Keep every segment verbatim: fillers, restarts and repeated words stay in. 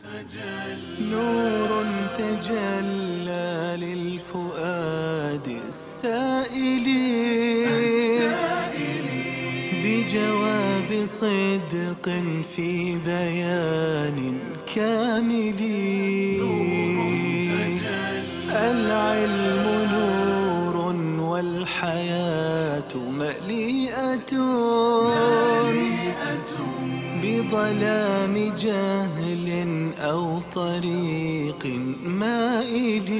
نور تجلى للفؤاد السائل بجواب صدق في بيان كامل. العلم نور والحياة مليئة بظلام جهل أو طريق مائل.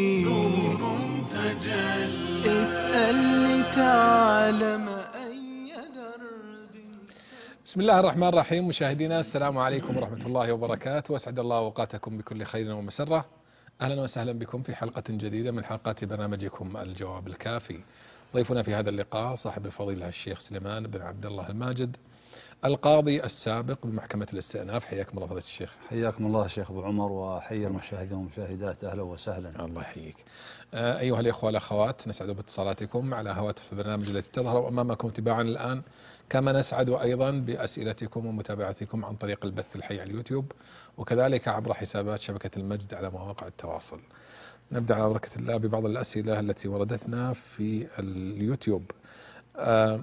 اسأل لتعلم أي درب. بسم الله الرحمن الرحيم. مشاهدينا السلام عليكم ورحمة الله وبركاته، واسعد الله اوقاتكم بكل خير ومسرة. أهلا وسهلا بكم في حلقة جديدة من حلقات برنامجكم الجواب الكافي. ضيفنا في هذا اللقاء صاحب الفضيلة الشيخ سليمان بن عبد الله الماجد، القاضي السابق بمحكمة الاستئناف. حياكم الله فضيلة الشيخ. حياكم الله شيخ أبو عمر، وحيا المشاهدين والمشاهدات، أهلا وسهلا. الله يحييك. آه أيها الإخوة والأخوات، نسعد باتصالاتكم على هواتف البرنامج التي تظهر أمامكم تباعا الآن، كما نسعد أيضا بأسئلتكم ومتابعتكم عن طريق البث الحي على اليوتيوب، وكذلك عبر حسابات شبكة المجد على مواقع التواصل. نبدأ على بركة الله ببعض الأسئلة التي وردتنا في اليوتيوب. آه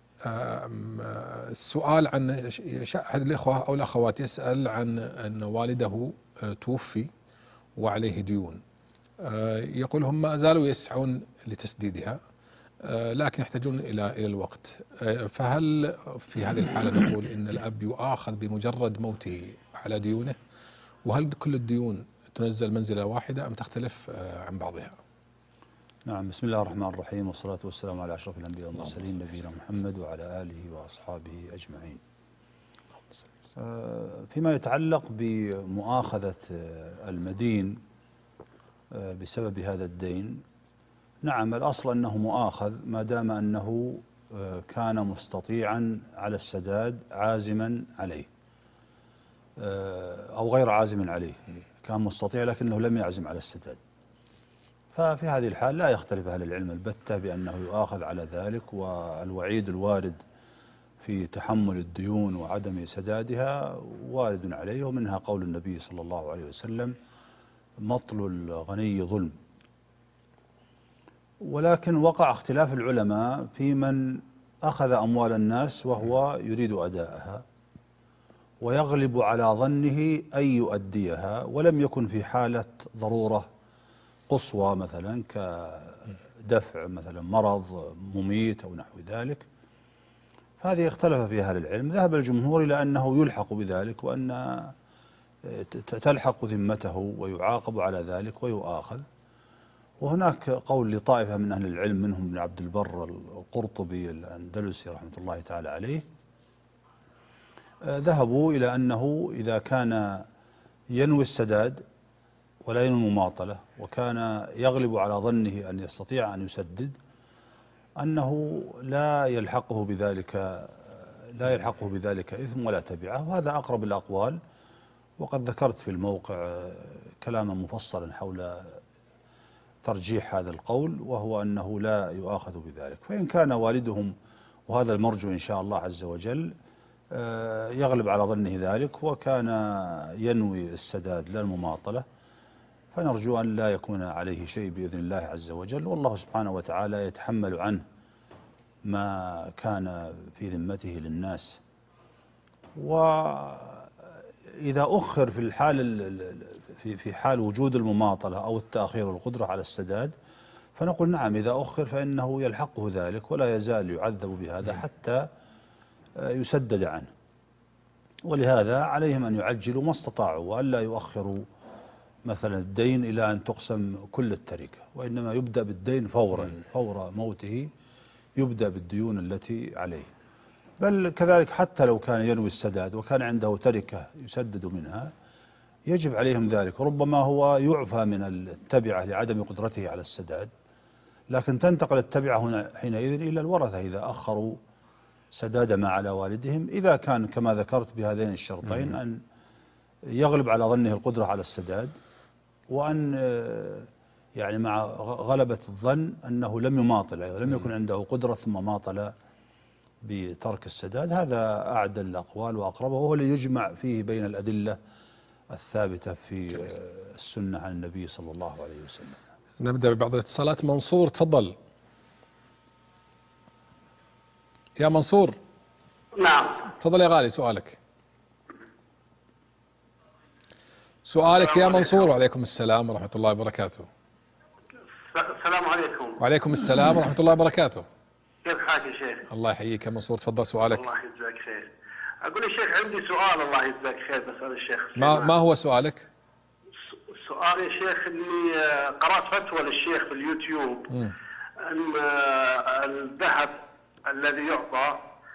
السؤال عن أحد الإخوة أو الأخوات يسأل عن أن والده توفي وعليه ديون، يقول هم ما زالوا يسعون لتسديدها لكن يحتاجون إلى إلى الوقت، فهل في هذه الحالة نقول إن الأب يؤاخذ بمجرد موته على ديونه؟ وهل كل الديون تنزل منزلة واحدة أم تختلف عن بعضها؟ نعم، بسم الله الرحمن الرحيم، والصلاة والسلام على أشرف الأنبياء والمرسلين نبينا محمد وعلى آله وأصحابه أجمعين. فيما يتعلق بمؤاخذة المدين بسبب هذا الدين، نعم الأصل أنه مؤاخذ ما دام أنه كان مستطيعا على السداد عازما عليه، أو غير عازم عليه، كان مستطيع لكنه لم يعزم على السداد. ففي هذه الحال لا يختلف أهل العلم البتة بأنه يؤاخذ على ذلك، والوعيد الوارد في تحمل الديون وعدم سدادها وارد عليه، ومنها قول النبي صلى الله عليه وسلم: مطل الغني ظلم. ولكن وقع اختلاف العلماء في من أخذ أموال الناس وهو يريد أداءها ويغلب على ظنه أن يؤديها، ولم يكن في حالة ضرورة قصوى مثلا كدفع مثلا مرض مميت أو نحو ذلك. هذه اختلف فيها أهل العلم. ذهب الجمهور إلى أنه يلحق بذلك، وأن تلحق ذمته ويعاقب على ذلك ويؤاخذ. وهناك قول لطائفة من أهل العلم منهم ابن عبد البر القرطبي الأندلسي رحمة الله تعالى عليه، ذهبوا إلى أنه إذا كان ينوي السداد ولا ينوي المماطلة، وكان يغلب على ظنه أن يستطيع أن يسدد، أنه لا يلحقه بذلك لا يلحقه بذلك إثم ولا تبعة. وهذا أقرب الأقوال، وقد ذكرت في الموقع كلاما مفصلا حول ترجيح هذا القول، وهو أنه لا يؤاخذ بذلك. فإن كان والدهم، وهذا المرجو إن شاء الله عز وجل، يغلب على ظنه ذلك وكان ينوي السداد لا المماطلة، فنرجو أن لا يكون عليه شيء بإذن الله عز وجل، والله سبحانه وتعالى يتحمل عنه ما كان في ذمته للناس. وإذا أخر في الحال في في حال وجود المماطلة أو التأخير والقدرة على السداد، فنقول نعم إذا أخر فإنه يلحقه ذلك ولا يزال يعذب بهذا حتى يسدد عنه. ولهذا عليهم أن يعجلوا ما استطاعوا، وألا يؤخروا مثلا الدين إلى أن تقسم كل التركة، وإنما يبدأ بالدين فورا، فور موته يبدأ بالديون التي عليه. بل كذلك حتى لو كان ينوي السداد وكان عنده تركة يسدد منها، يجب عليهم ذلك. ربما هو يعفى من التبعة لعدم قدرته على السداد، لكن تنتقل التبعة هنا حينئذ إلى الورثة إذا أخروا سداد ما على والدهم، إذا كان كما ذكرت بهذين الشرطين: أن يغلب على ظنه القدرة على السداد، وأن يعني مع غلبة الظن أنه لم يماطل، أيضا لم يكن عنده قدرة ثم ماطل بترك السداد. هذا أعدل الأقوال وأقربه، وهو اللي يجمع فيه بين الأدلة الثابتة في السنة عن النبي صلى الله عليه وسلم. نبدأ ببعض الاتصالات. منصور تفضل. يا منصور. نعم. تفضل يا غالي سؤالك. سؤالك يا منصور. وعليكم السلام ورحمة الله وبركاته. السلام عليكم. وعليكم السلام ورحمة الله وبركاته. كيف حالك يا شيخ؟ الله يحييك يا منصور، تفضل سؤالك. الله يجزاك خير. أقول يا شيخ عندي سؤال، الله يجزاك خير، بسأل الشيخ. ما ما هو سؤالك؟ سؤال يا شيخ إني قرأت فتوى للشيخ في اليوتيوب م. أن الذهب الذي يعطى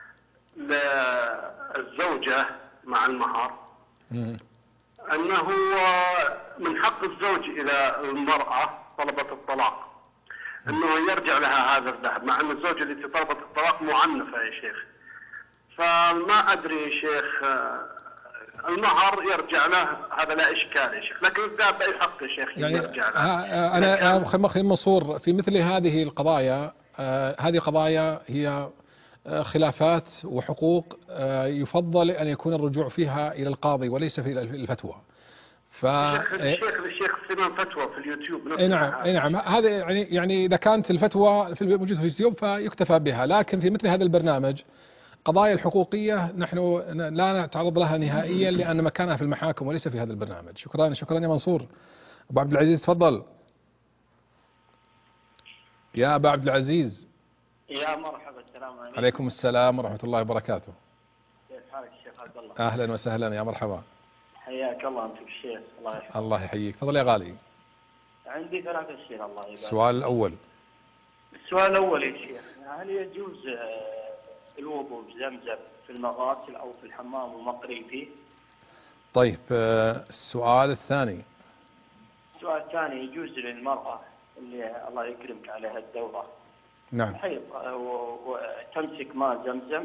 للزوجة مع المهر م. أنه من حق الزوج إذا المرأة طلبت الطلاق أنه يرجع لها هذا الذهب، مع أن الزوجة التي طلبت الطلاق معنفة يا شيخ. فما أدري يا شيخ، المهر يرجع له هذا لا إشكال يا شيخ، لكن الذهب بأي حق يا شيخ يعني يرجع له؟ أنا أخي منصور في مثل هذه القضايا، هذه قضايا هي خلافات وحقوق يفضل أن يكون الرجوع فيها إلى القاضي وليس في الفتوى. ف الشيخ الشيخ سمع فتوى في اليوتيوب. اي نعم اي نعم هذا يعني يعني اذا كانت الفتوى في موجوده في اليوتيوب فيكتفى بها، لكن في مثل هذا البرنامج قضايا الحقوقيه نحن لا نتعرض لها نهائيا لان مكانها في المحاكم وليس في هذا البرنامج. شكرا شكرا يا منصور. ابو عبد العزيز تفضل. يا ابو عبد العزيز. يا مرحبا. السلام عليكم. عليكم السلام ورحمه الله وبركاته. كيف حالك الشيخ عبد الله؟ اهلا وسهلا يا مرحبا. حياك الله انت الشيخ. الله يحفظك. الله يحييك. تفضل يا غالي. عندي ثلاث أسئلة الله يبارك. السؤال الأول. السؤال الأول يا شيخ، هل يجوز الوضوء بزمزم في المغاسل أو في الحمام ومقري فيه؟ طيب السؤال الثاني. السؤال الثاني، يجوز للمرأة اللي الله يكرمك عليها الدورة نعم حيض وتمسك ماء زمزم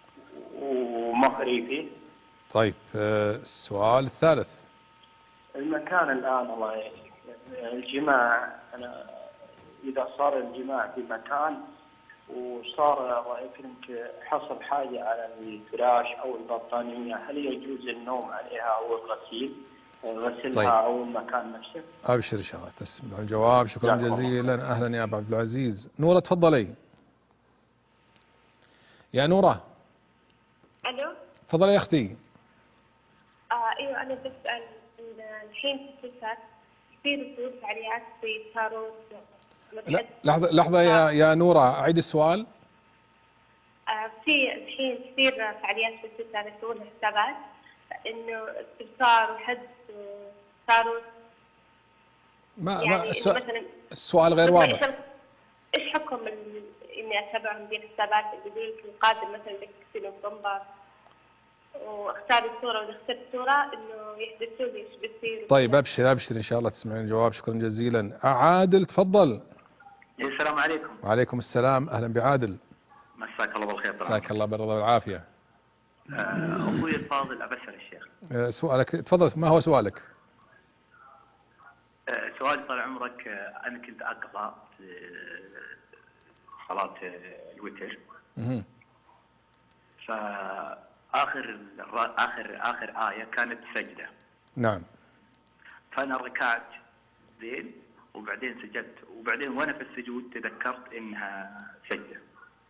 ومقري فيه؟ طيب السؤال الثالث. المكان الآن الله يحفظك، الجماع، أنا إذا صار الجماع في مكان وصار الله يكرمك حصل حاجة على الفراش أو البطانية، هل يجوز النوم عليها أو الغسيل غسلها طيب. أو المكان نفسه؟ أبشر إن شاء الله تسمع الجواب. شكرا جزيلا. أهلا يا أبو عبد العزيز. نورة تفضلي. يا نورة. ألو. تفضلي يا أختي. آه ايوه انا بسأل الحين في الستات في ردود فعاليات في تاروت. لا لحظة لحظة يا يا نورة أعيد السؤال. آه في الحين كثير فعاليات في الستات يسوون حسابات انه استبصار وحد وتاروت. ما يعني ما السؤال, مثلا السؤال غير واضح. ايش حكم اني اتابعهم ذي الحسابات اللي يقول لك القادم مثلا لك في نوفمبر واختار الصورة وإذا اخترت الصورة إنه يحدثوا لي إيش بيصير. طيب أبشر أبشر إن شاء الله تسمعين الجواب. شكرا جزيلا. عادل تفضل. السلام عليكم. وعليكم السلام. أهلا بعادل. مساك الله بالخير. مساك الله بالرضا والعافية. أخوي الفاضل أبشر الشيخ. سؤالك تفضل. ما هو سؤالك؟ سؤالي طال عمرك، أنا كنت أقرأ صلاة الوتر. اها. ف آخر آخر آخر آية كانت سجدة. نعم. فأنا ركعت زين وبعدين سجدت، وبعدين وأنا في السجود تذكرت إنها سجدة.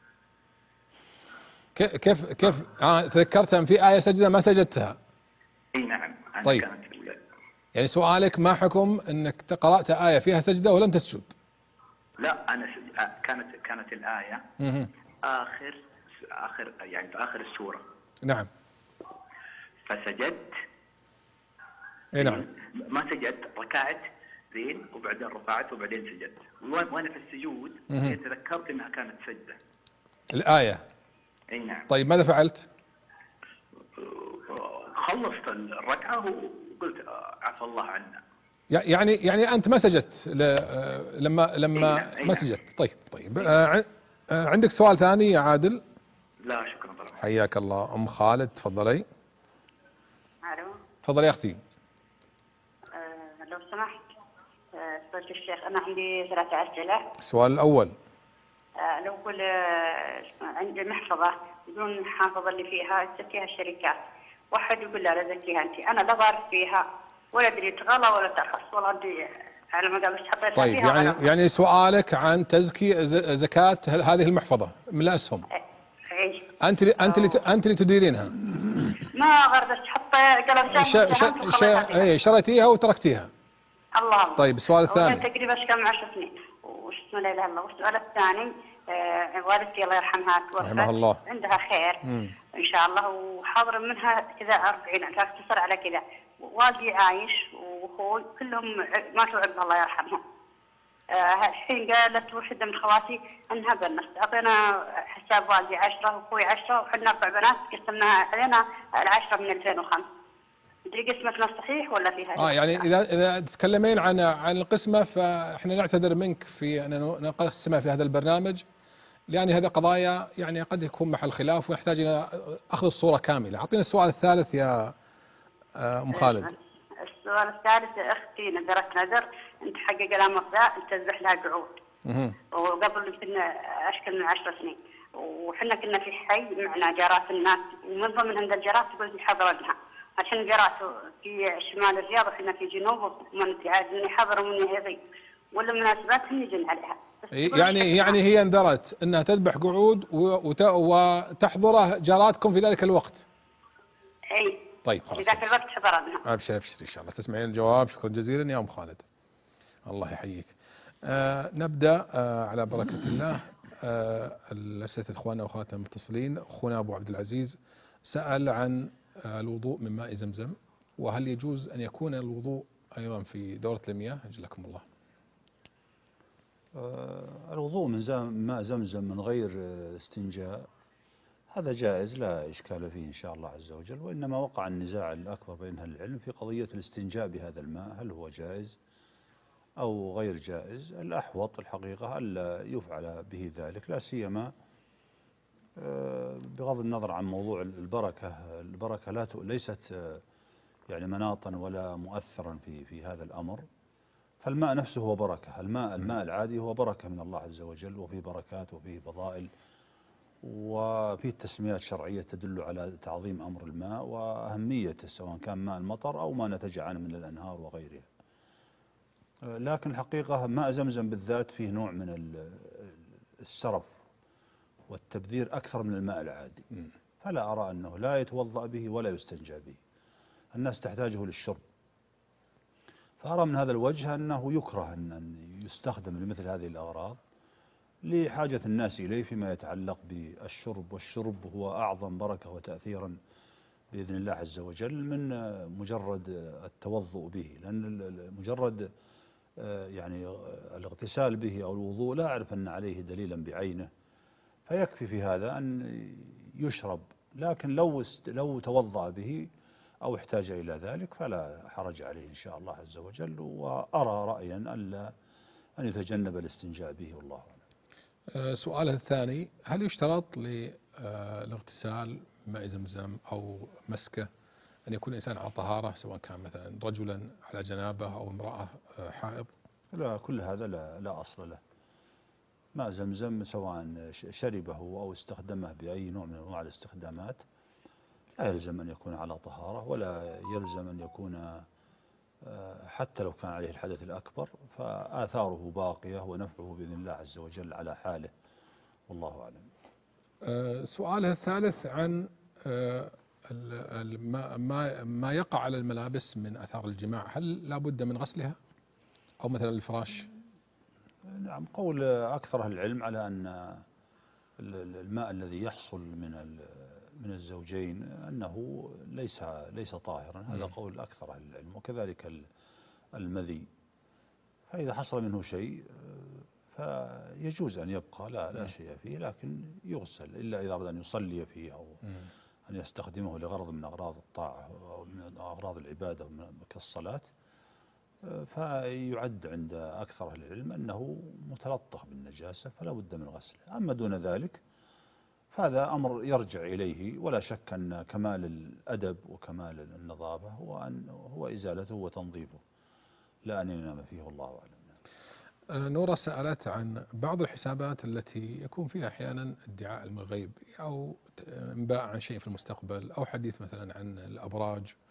كيف كيف آه تذكرت أن في آية سجدة ما سجدتها؟ أي نعم. أنا طيب. كانت الأولى. يعني سؤالك ما حكم أنك قرأت آية فيها سجدة ولم تسجد؟ لا أنا سج... كانت كانت الآية مه. آخر آخر يعني في آخر السورة. نعم. فسجدت. اي نعم. ما سجدت، ركعت زين وبعدين رفعت وبعدين سجدت، وانا في السجود تذكرت انها كانت سجدة الآية. اي نعم. طيب ماذا فعلت؟ خلصت الركعة وقلت عفى الله عنا. يعني يعني أنت ما سجدت لما لما أي نعم. ما سجدت. طيب طيب آه عندك سؤال ثاني يا عادل؟ لا شكرا طبعا. حياك الله. أم خالد تفضلي. الو. تفضلي يا أختي. أه لو سمحت سمعت الشيخ، أنا عندي ثلاثة أسئلة. السؤال الأول. أه لو أقول أه عندي محفظة بدون حافظة اللي فيها تزكيها الشركات، واحد يقول لا لا زكيها أنت، أنا لا بعرف فيها ولا أدري تغلى ولا ترخص، والله أدري على ما قال حطيتها طيب فيها يعني وغيرها. يعني سؤالك عن تزكية ز- زكاة ه- هذه المحفظة من الأسهم، إيه. أنت اللي أنت اللي ت- أنت اللي تديرينها. ما غردت حط قلم ش سهم ش سهمت ش وخليتها فيها. إيه شريتيها وتركتيها. الله الله. طيب السؤال وهي الثاني. تقريبا كم عشر سنين، وش اسمه لا اله الا الله. والسؤال الثاني آه والدتي الله يرحمها رحمها توفت، الله. عندها خير مم. ان شاء الله، وحاضر منها كذا أربعين، اختصر على كذا. والدي عايش واخوي كلهم ماتوا عقب الله يرحمهم. آه الحين قالت وحده من خواتي انها بنت، اعطينا حساب والدي عشرة واخوي عشرة وحنا اربع بنات قسمناها علينا العشرة من ألفين وخمسة. ادري قسمتنا صحيح ولا فيها؟ اه يعني اذا اذا تتكلمين عن عن القسمه فاحنا نعتذر منك في ان نقسمها في هذا البرنامج، لان هذه قضايا يعني قد يكون محل خلاف ونحتاج الى اخذ الصوره كامله. اعطينا السؤال الثالث يا ام خالد. السؤال الثالث، اختي نذرت نذر ان تحقق لها مرضى تذبح لها قعود، اها وقبل يمكن اشكل من عشر سنين، وحنا كنا في حي معنا جارات الناس، ومن ضمن عند الجارات تقول لي حضرتها. الحين جارات في شمال الرياض وحنا في جنوب، ومن عاد من يحضر ومن يغيب، ولا مناسبات هم يجون عليها. يعني يعني هي انذرت انها تذبح قعود وت- وتحضره جاراتكم في ذلك الوقت. اي طيب في خلاص. ذاك الوقت حضرناها. ابشر ابشر ان شاء الله تسمعين الجواب. شكرا جزيلا يا ام خالد. الله يحييك. آه نبدا آه على بركه الله. آه الاسئله اخواننا واخواتنا المتصلين. اخونا ابو عبد العزيز سال عن آه الوضوء من ماء زمزم، وهل يجوز ان يكون الوضوء ايضا في دوره المياه؟ اجلكم الله. آه الوضوء من زم ماء زمزم من غير استنجاء هذا جائز لا إشكال فيه إن شاء الله عز وجل، وإنما وقع النزاع الأكبر بين أهل العلم في قضية الاستنجاء بهذا الماء، هل هو جائز أو غير جائز. الأحوط الحقيقة ألا يفعل به ذلك، لا سيما بغض النظر عن موضوع البركة. البركة لا ليست يعني مناطا ولا مؤثرا في في هذا الأمر، فالماء نفسه هو بركة. الماء الماء العادي هو بركة من الله عز وجل، وفيه بركات وفيه فضائل، وفي تسميات شرعية تدل على تعظيم أمر الماء وأهميته، سواء كان ماء المطر أو ما نتج عنه من الأنهار وغيرها. لكن الحقيقة ماء زمزم بالذات فيه نوع من السرف والتبذير أكثر من الماء العادي، فلا أرى أنه لا يتوضأ به ولا يستنجى به. الناس تحتاجه للشرب، فأرى من هذا الوجه أنه يكره أن يستخدم لمثل هذه الأغراض لحاجة الناس إليه فيما يتعلق بالشرب، والشرب هو أعظم بركة وتأثيرا بإذن الله عز وجل من مجرد التوضؤ به، لأن مجرد يعني الاغتسال به أو الوضوء لا أعرف أن عليه دليلا بعينه، فيكفي في هذا أن يشرب. لكن لو لو توضأ به أو احتاج إلى ذلك فلا حرج عليه إن شاء الله عز وجل، وأرى رأيا ألا أن يتجنب الاستنجاء به والله أعلم. سؤاله الثاني، هل يشترط للاغتسال بماء زمزم أو مسكه أن يكون الإنسان على طهارة، سواء كان مثلا رجلا على جنابه أو امرأة حائض؟ لا، كل هذا لا, لا أصل له. ماء زمزم سواء شربه أو استخدمه بأي نوع من أنواع الاستخدامات لا يلزم أن يكون على طهارة، ولا يلزم أن يكون حتى لو كان عليه الحدث الأكبر، فآثاره باقية ونفعه بإذن الله عز وجل على حاله والله أعلم. سؤاله الثالث عن ما ما يقع على الملابس من آثار الجماع، هل لا بد من غسلها أو مثلا الفراش؟ نعم، قول أكثر أهل العلم على أن الماء الذي يحصل من من الزوجين أنه ليس ليس طاهرا، هذا قول أكثر أهل العلم، وكذلك المذي، فإذا حصل منه شيء فيجوز أن يبقى لا لا شيء فيه، لكن يغسل إلا إذا أراد أن يصلي فيه أو أن يستخدمه لغرض من أغراض الطاعة أو من أغراض العبادة كالصلاة، فيعد عند أكثر أهل العلم أنه متلطخ بالنجاسة فلا بد من غسله. أما دون ذلك فهذا أمر يرجع إليه، ولا شك أن كمال الأدب وكمال النظافة هو أن هو إزالته وتنظيفه، لا أن ينام فيه والله أعلم. نورة سألت عن بعض الحسابات التي يكون فيها أحيانا ادعاء علم الغيب أو انباء عن شيء في المستقبل أو حديث مثلا عن الأبراج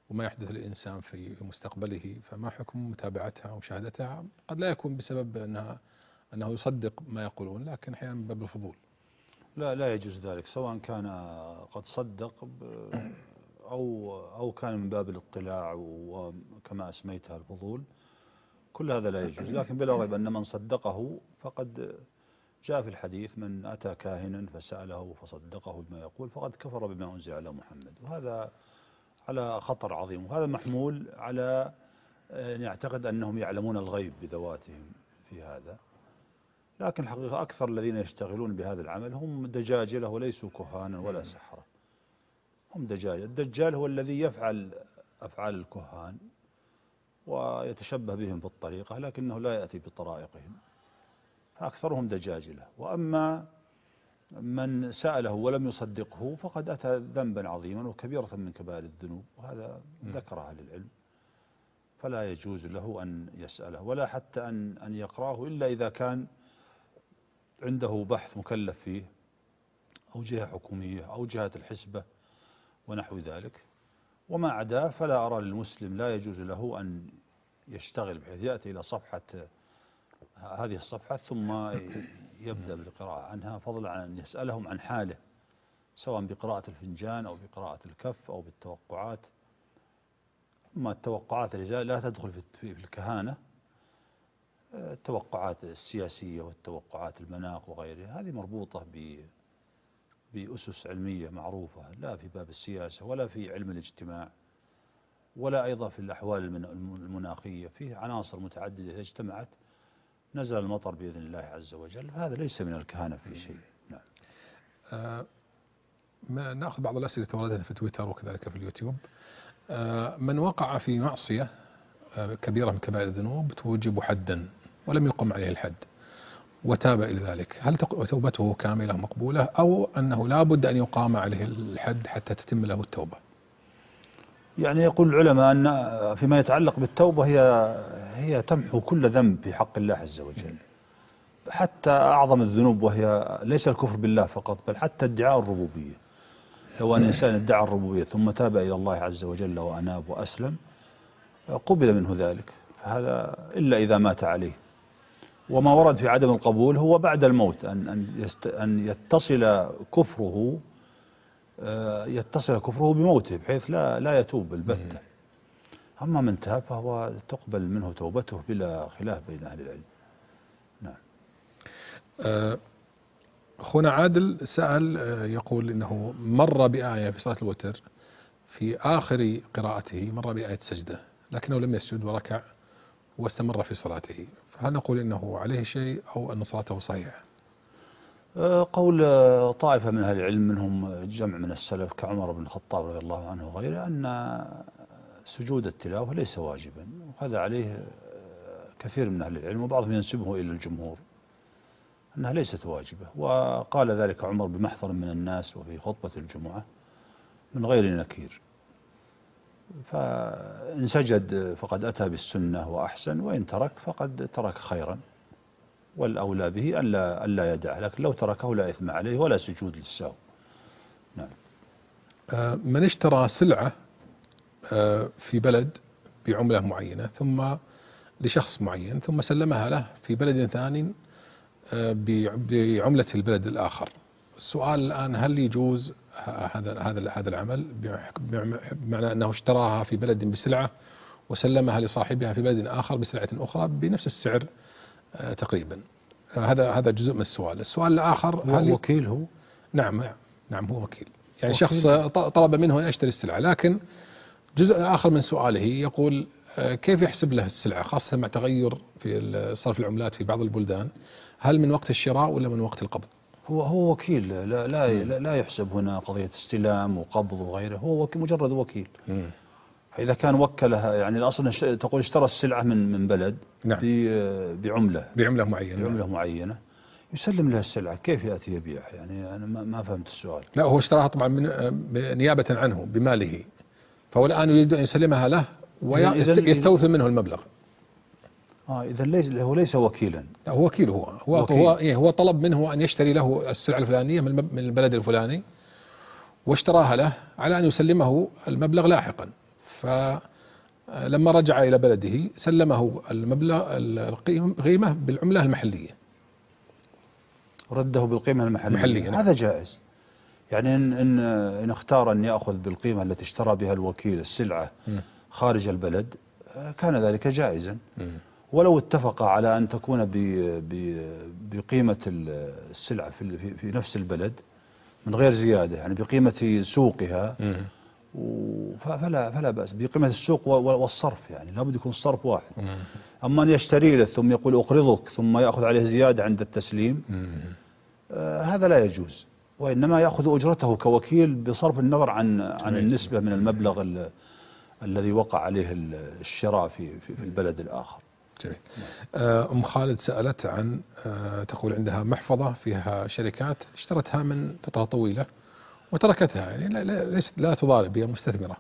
وما يحدث للإنسان في مستقبله، فما حكم متابعتها ومشاهدتها؟ قد لا يكون بسبب أنها أنه يصدق ما يقولون، لكن أحيانا من باب الفضول. لا لا يجوز ذلك، سواء كان قد صدق أو أو كان من باب الاطلاع وكما أسميتها الفضول، كل هذا لا يجوز. لكن بلا ريب أن من صدقه فقد جاء في الحديث: من أتى كاهنا فسأله فصدقه بما يقول فقد كفر بما أنزل على محمد. وهذا على خطر عظيم، وهذا محمول على أن يعتقد أنهم يعلمون الغيب بذواتهم في هذا. لكن الحقيقة أكثر الذين يشتغلون بهذا العمل هم دجاجلة وليسوا كهانا ولا سحرة، هم دجاجل. الدجال هو الذي يفعل أفعال الكهان ويتشبه بهم في الطريقة، لكنه لا يأتي بطرائقهم، أكثرهم دجاجلة. وأما من سأله ولم يصدقه فقد أتى ذنبا عظيما وكبيرة من كبائر الذنوب، وهذا ذكر أهل العلم، فلا يجوز له أن يسأله ولا حتى أن أن يقرأه إلا إذا كان عنده بحث مكلف فيه أو جهة حكومية أو جهة الحسبة ونحو ذلك. وما عداه فلا أرى للمسلم لا يجوز له أن يشتغل بحيث يأتي إلى صفحة هذه الصفحة ثم يبدأ بالقراءة عنها، فضلا عن أن يسألهم عن حاله، سواء بقراءة الفنجان أو بقراءة الكف أو بالتوقعات. أما التوقعات التي لا تدخل في الكهانة، التوقعات السياسية والتوقعات المناخ وغيرها، هذه مربوطة بأسس علمية معروفة، لا في باب السياسة ولا في علم الاجتماع ولا أيضا في الأحوال المناخية. فيه عناصر متعددة إذا اجتمعت نزل المطر بإذن الله عز وجل، هذا ليس من الكهانة في شيء. نعم. آه ما نأخذ بعض الأسئلة وردت في تويتر وكذلك في اليوتيوب. آه من وقع في معصية آه كبيرة من كبائر الذنوب توجب حدا ولم يقم عليه الحد وتاب إلى ذلك، هل توبته كاملة مقبولة أو أنه لا بد أن يقام عليه الحد حتى تتم له التوبة؟ يعني يقول العلماء أن فيما يتعلق بالتوبة هي هي تمحو كل ذنب في حق الله عز وجل، حتى أعظم الذنوب، وهي ليس الكفر بالله فقط بل حتى ادعاء الربوبية. لو أن إنسان ادعى الربوبية ثم تاب إلى الله عز وجل وأناب وأسلم قبل منه ذلك، فهذا إلا إذا مات عليه. وما ورد في عدم القبول هو بعد الموت، أن أن أن يتصل كفره يتصل كفره بموته بحيث لا لا يتوب البتة. أما من تاب فهو تقبل منه توبته بلا خلاف بين أهل العلم. نعم. أخونا عادل سأل يقول إنه مر بآية في صلاة الوتر في آخر قراءته، مر بآية السجدة لكنه لم يسجد وركع واستمر في صلاته، فهل نقول إنه عليه شيء أو أن صلاته صحيحة؟ قول طائفة من أهل العلم منهم جمع من السلف كعمر بن الخطاب رضي الله عنه وغيره أن سجود التلاوة ليس واجبا، وهذا عليه كثير من أهل العلم وبعضهم ينسبه إلى الجمهور أنها ليست واجبة. وقال ذلك عمر بمحضر من الناس وفي خطبة الجمعة من غير نكير، فإن سجد فقد أتى بالسنة وأحسن، وإن ترك فقد ترك خيرا، والأولى به ألا ألا يدعه، لكن لو تركه لا إثم عليه ولا سجود للسهو. نعم. من اشترى سلعة في بلد بعملة معينة ثم لشخص معين ثم سلمها له في بلد ثاني بعملة البلد الآخر، السؤال الآن هل يجوز هذا هذا هذا العمل بمعنى أنه اشتراها في بلد بسلعة وسلمها لصاحبها في بلد آخر بسلعة أخرى بنفس السعر تقريبا؟ هذا هذا جزء من السؤال. السؤال الآخر هل وكيل هو؟ نعم نعم هو وكيل، يعني وكيل. شخص طلب منه أن يشتري السلعة، لكن جزء آخر من سؤاله يقول كيف يحسب له السلعة خاصة مع تغير في صرف العملات في بعض البلدان، هل من وقت الشراء ولا من وقت القبض؟ هو هو وكيل، لا لا لا يحسب هنا قضية استلام وقبض وغيره، هو وكيل مجرد وكيل. مم. فإذا كان وكلها، يعني الأصل تقول اشترى السلعة من من بلد نعم. بعملة بعملة معينة بعملة معينة يسلم لها السلعة، كيف يأتي يبيعها؟ يعني أنا ما ما فهمت السؤال. لا هو اشتراها طبعا من نيابة عنه بماله، فهو الآن يريد أن يسلمها له ويستوفي منه المبلغ. اه اذا ليس هو ليس وكيلا. لا هو وكيل، هو هو وكيل. هو, إيه هو طلب منه ان يشتري له السلعه الفلانيه من من البلد الفلاني واشتراها له على ان يسلمه المبلغ لاحقا، فلما رجع إلى بلده سلمه المبلغ القيمة بالعملة المحلية، رده بالقيمة المحلية, محلية. هذا جائز. يعني إن, إن, إن اختار أن يأخذ بالقيمة التي اشترى بها الوكيل السلعة م. خارج البلد كان ذلك جائزا، م. ولو اتفق على أن تكون ب ب بقيمة السلعة في, في, في نفس البلد من غير زيادة، يعني بقيمة سوقها، م. فلا فلا بأس بقيمة السوق والصرف، يعني لابد يكون الصرف واحد. م. أما أن يشتري له ثم يقول أقرضك ثم يأخذ عليه زيادة عند التسليم، آه هذا لا يجوز، وإنما يأخذ أجرته كوكيل بصرف النظر عن عن النسبة من المبلغ ال الذي وقع عليه الشراء في في البلد الآخر. جميل. أم خالد سألت عن تقول عندها محفظة فيها شركات اشترتها من فترة طويلة وتركتها، يعني لا ليست لا تضارب، هي مستثمرة،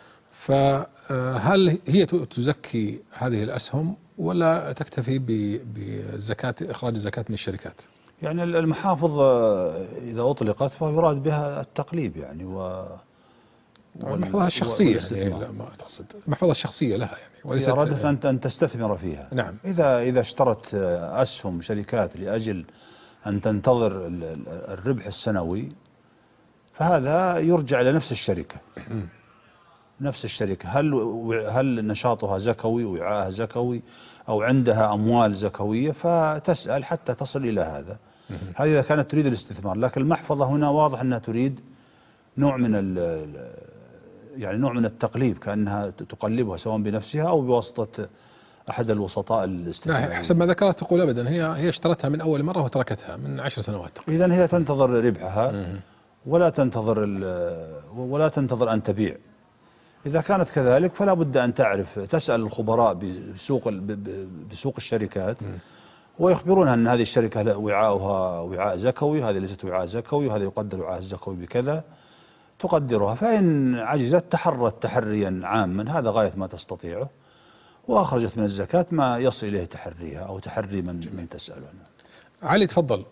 فهل هي تزكي هذه الأسهم ولا تكتفي بزكاة إخراج الزكاة من الشركات؟ يعني المحافظ إذا أطلقت فيراد بها التقليب، يعني و المحفظة الشخصية، يعني لا ما تقصد المحفظة الشخصية لها، يعني وليست أرادت أن أن تستثمر فيها. نعم. إذا إذا اشترت أسهم شركات لأجل أن تنتظر الربح السنوي فهذا يرجع إلى نفس الشركة. نفس الشركة هل هل نشاطها زكوي ووعاءها زكوي أو عندها أموال زكوية، فتسأل حتى تصل إلى هذا. هذه إذا كانت تريد الاستثمار، لكن المحفظة هنا واضح أنها تريد نوع من ال يعني نوع من التقليب، كأنها تقلبها سواء بنفسها أو بواسطة أحد الوسطاء الاستثماريين. لا حسب ما ذكرت تقول أبدا هي هي اشترتها من أول مرة وتركتها من عشر سنوات. إذن هي تنتظر ربحها ولا تنتظر ولا تنتظر أن تبيع. إذا كانت كذلك فلا بد أن تعرف، تسأل الخبراء بسوق بسوق الشركات ويخبرونها أن هذه الشركة وعاؤها وعاء زكوي، هذه ليست وعاء زكوي، وهذا يقدر وعاء زكوي بكذا، تقدرها. فإن عجزت تحرت تحريا عاما، هذا غاية ما تستطيعه، وأخرجت من الزكاة ما يصل إليه تحريها أو تحري من من تسأل عنه. علي تفضل.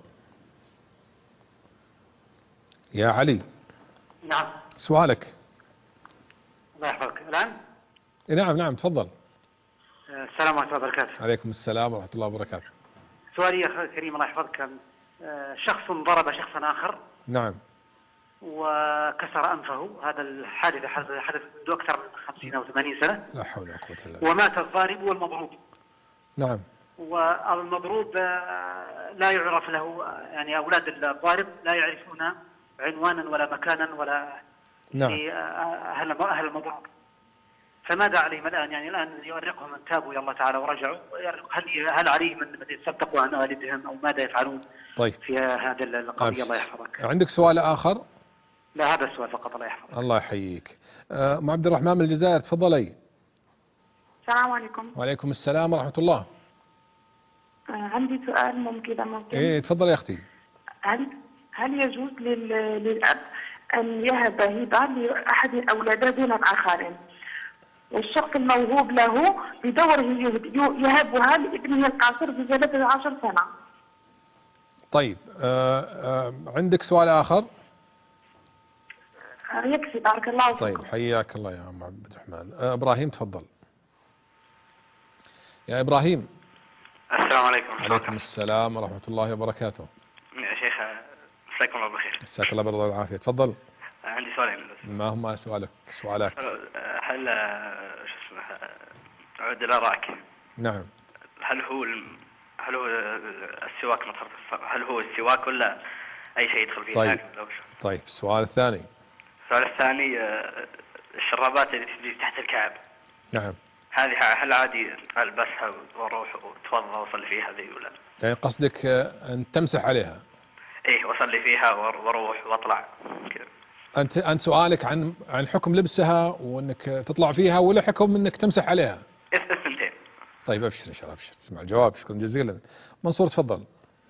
يا علي. نعم. سؤالك. الله يحفظك. الآن؟ نعم نعم تفضل. السلام ورحمة الله وبركاته. عليكم السلام ورحمة الله وبركاته. سؤالي يا أخي الكريم الله يحفظك، شخص ضرب شخصا آخر. نعم. وكسر أنفه، هذا الحادث حدث منذ أكثر من خمسين أو ثمانين سنة. لا حول ولا قوة إلا بالله. ومات الضارب والمضروب. نعم. والمضروب لا يعرف له، يعني أولاد الضارب لا يعرفون عنوانا ولا مكانا ولا نعم. أهل أهل المضروب. فماذا عليهم الآن؟ يعني الآن يؤرقهم من تابوا إلى الله تعالى ورجعوا، هل هل عليهم من يتصدقوا عن والدهم أو ماذا يفعلون؟ طيب. في هذه القضية الله يحفظك. عندك سؤال آخر؟ لا هذا السؤال فقط الله يحفظك. الله يحييك. أم عبد الرحمن من الجزائر تفضلي. السلام عليكم. وعليكم السلام ورحمة الله. عندي سؤال ممكن ممكن ايه تفضلي يا اختي. هل هل يجوز للأب أن يهب هبة لأحد أولاده دون الآخرين، والشخص الموهوب له بدوره يهبها لابنه القاصر بثلاثة عشر سنة؟ طيب آه آه عندك سؤال آخر؟ يكفي بارك الله فيكم. طيب حياك الله يا أم عبد الرحمن. آه إبراهيم تفضل. يا إبراهيم. السلام عليكم. عليكم السلام ورحمة الله وبركاته. يا شيخ مساكم الله بالخير. مساك الله بالرضا والعافية. تفضل. عندي سؤالين بس. ما هما سؤالك سؤالك؟ هل شو اسمه عود الأراك. نعم. هل هو هل هو السواك مطهر؟ هل هو السواك ولا أي شيء يدخل فيه؟ طيب. طيب السؤال الثاني. السؤال الثاني الشرابات اللي تجي تحت الكعب. نعم. هذه هل عادي ألبسها وأروح وأتوضأ وأصلي فيها هذه ولا؟ يعني قصدك أن تمسح عليها؟ إيه وأصلي فيها وأروح وأطلع كذا. أنت أنت سؤالك عن عن حكم لبسها وإنك تطلع فيها ولا حكم إنك تمسح عليها؟ الثنتين. طيب أبشر إن شاء الله أبشر تسمع الجواب. شكرا جزيلا. منصور تفضل.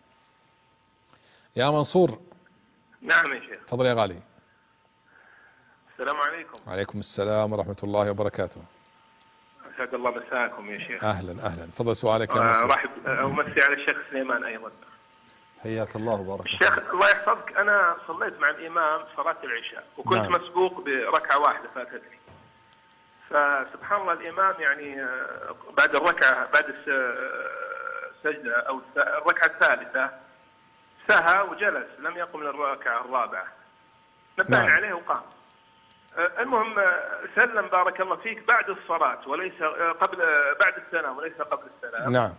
يا منصور. نعم يا شيخ. تفضل يا غالي. السلام عليكم. وعليكم السلام ورحمة الله وبركاته. أسعد الله مساكم يا شيخ. أهلا أهلا. تفضل سؤالك يا منصور. راح أمسي على الشيخ سليمان أيضا. حياك الله وبارك. الشيخ الله يحفظك، أنا صليت مع الإمام صلاة العشاء وكنت نعم. مسبوق بركعة واحدة فاتتني. فسبحان الله الإمام يعني بعد الركعة بعد السجدة أو الركعة الثالثة سهى وجلس لم يقم للركعة الرابعة، نبهنا نعم. عليه وقام. المهم سلم بارك الله فيك بعد الصلاة وليس قبل، بعد السلام وليس قبل السلام. نعم.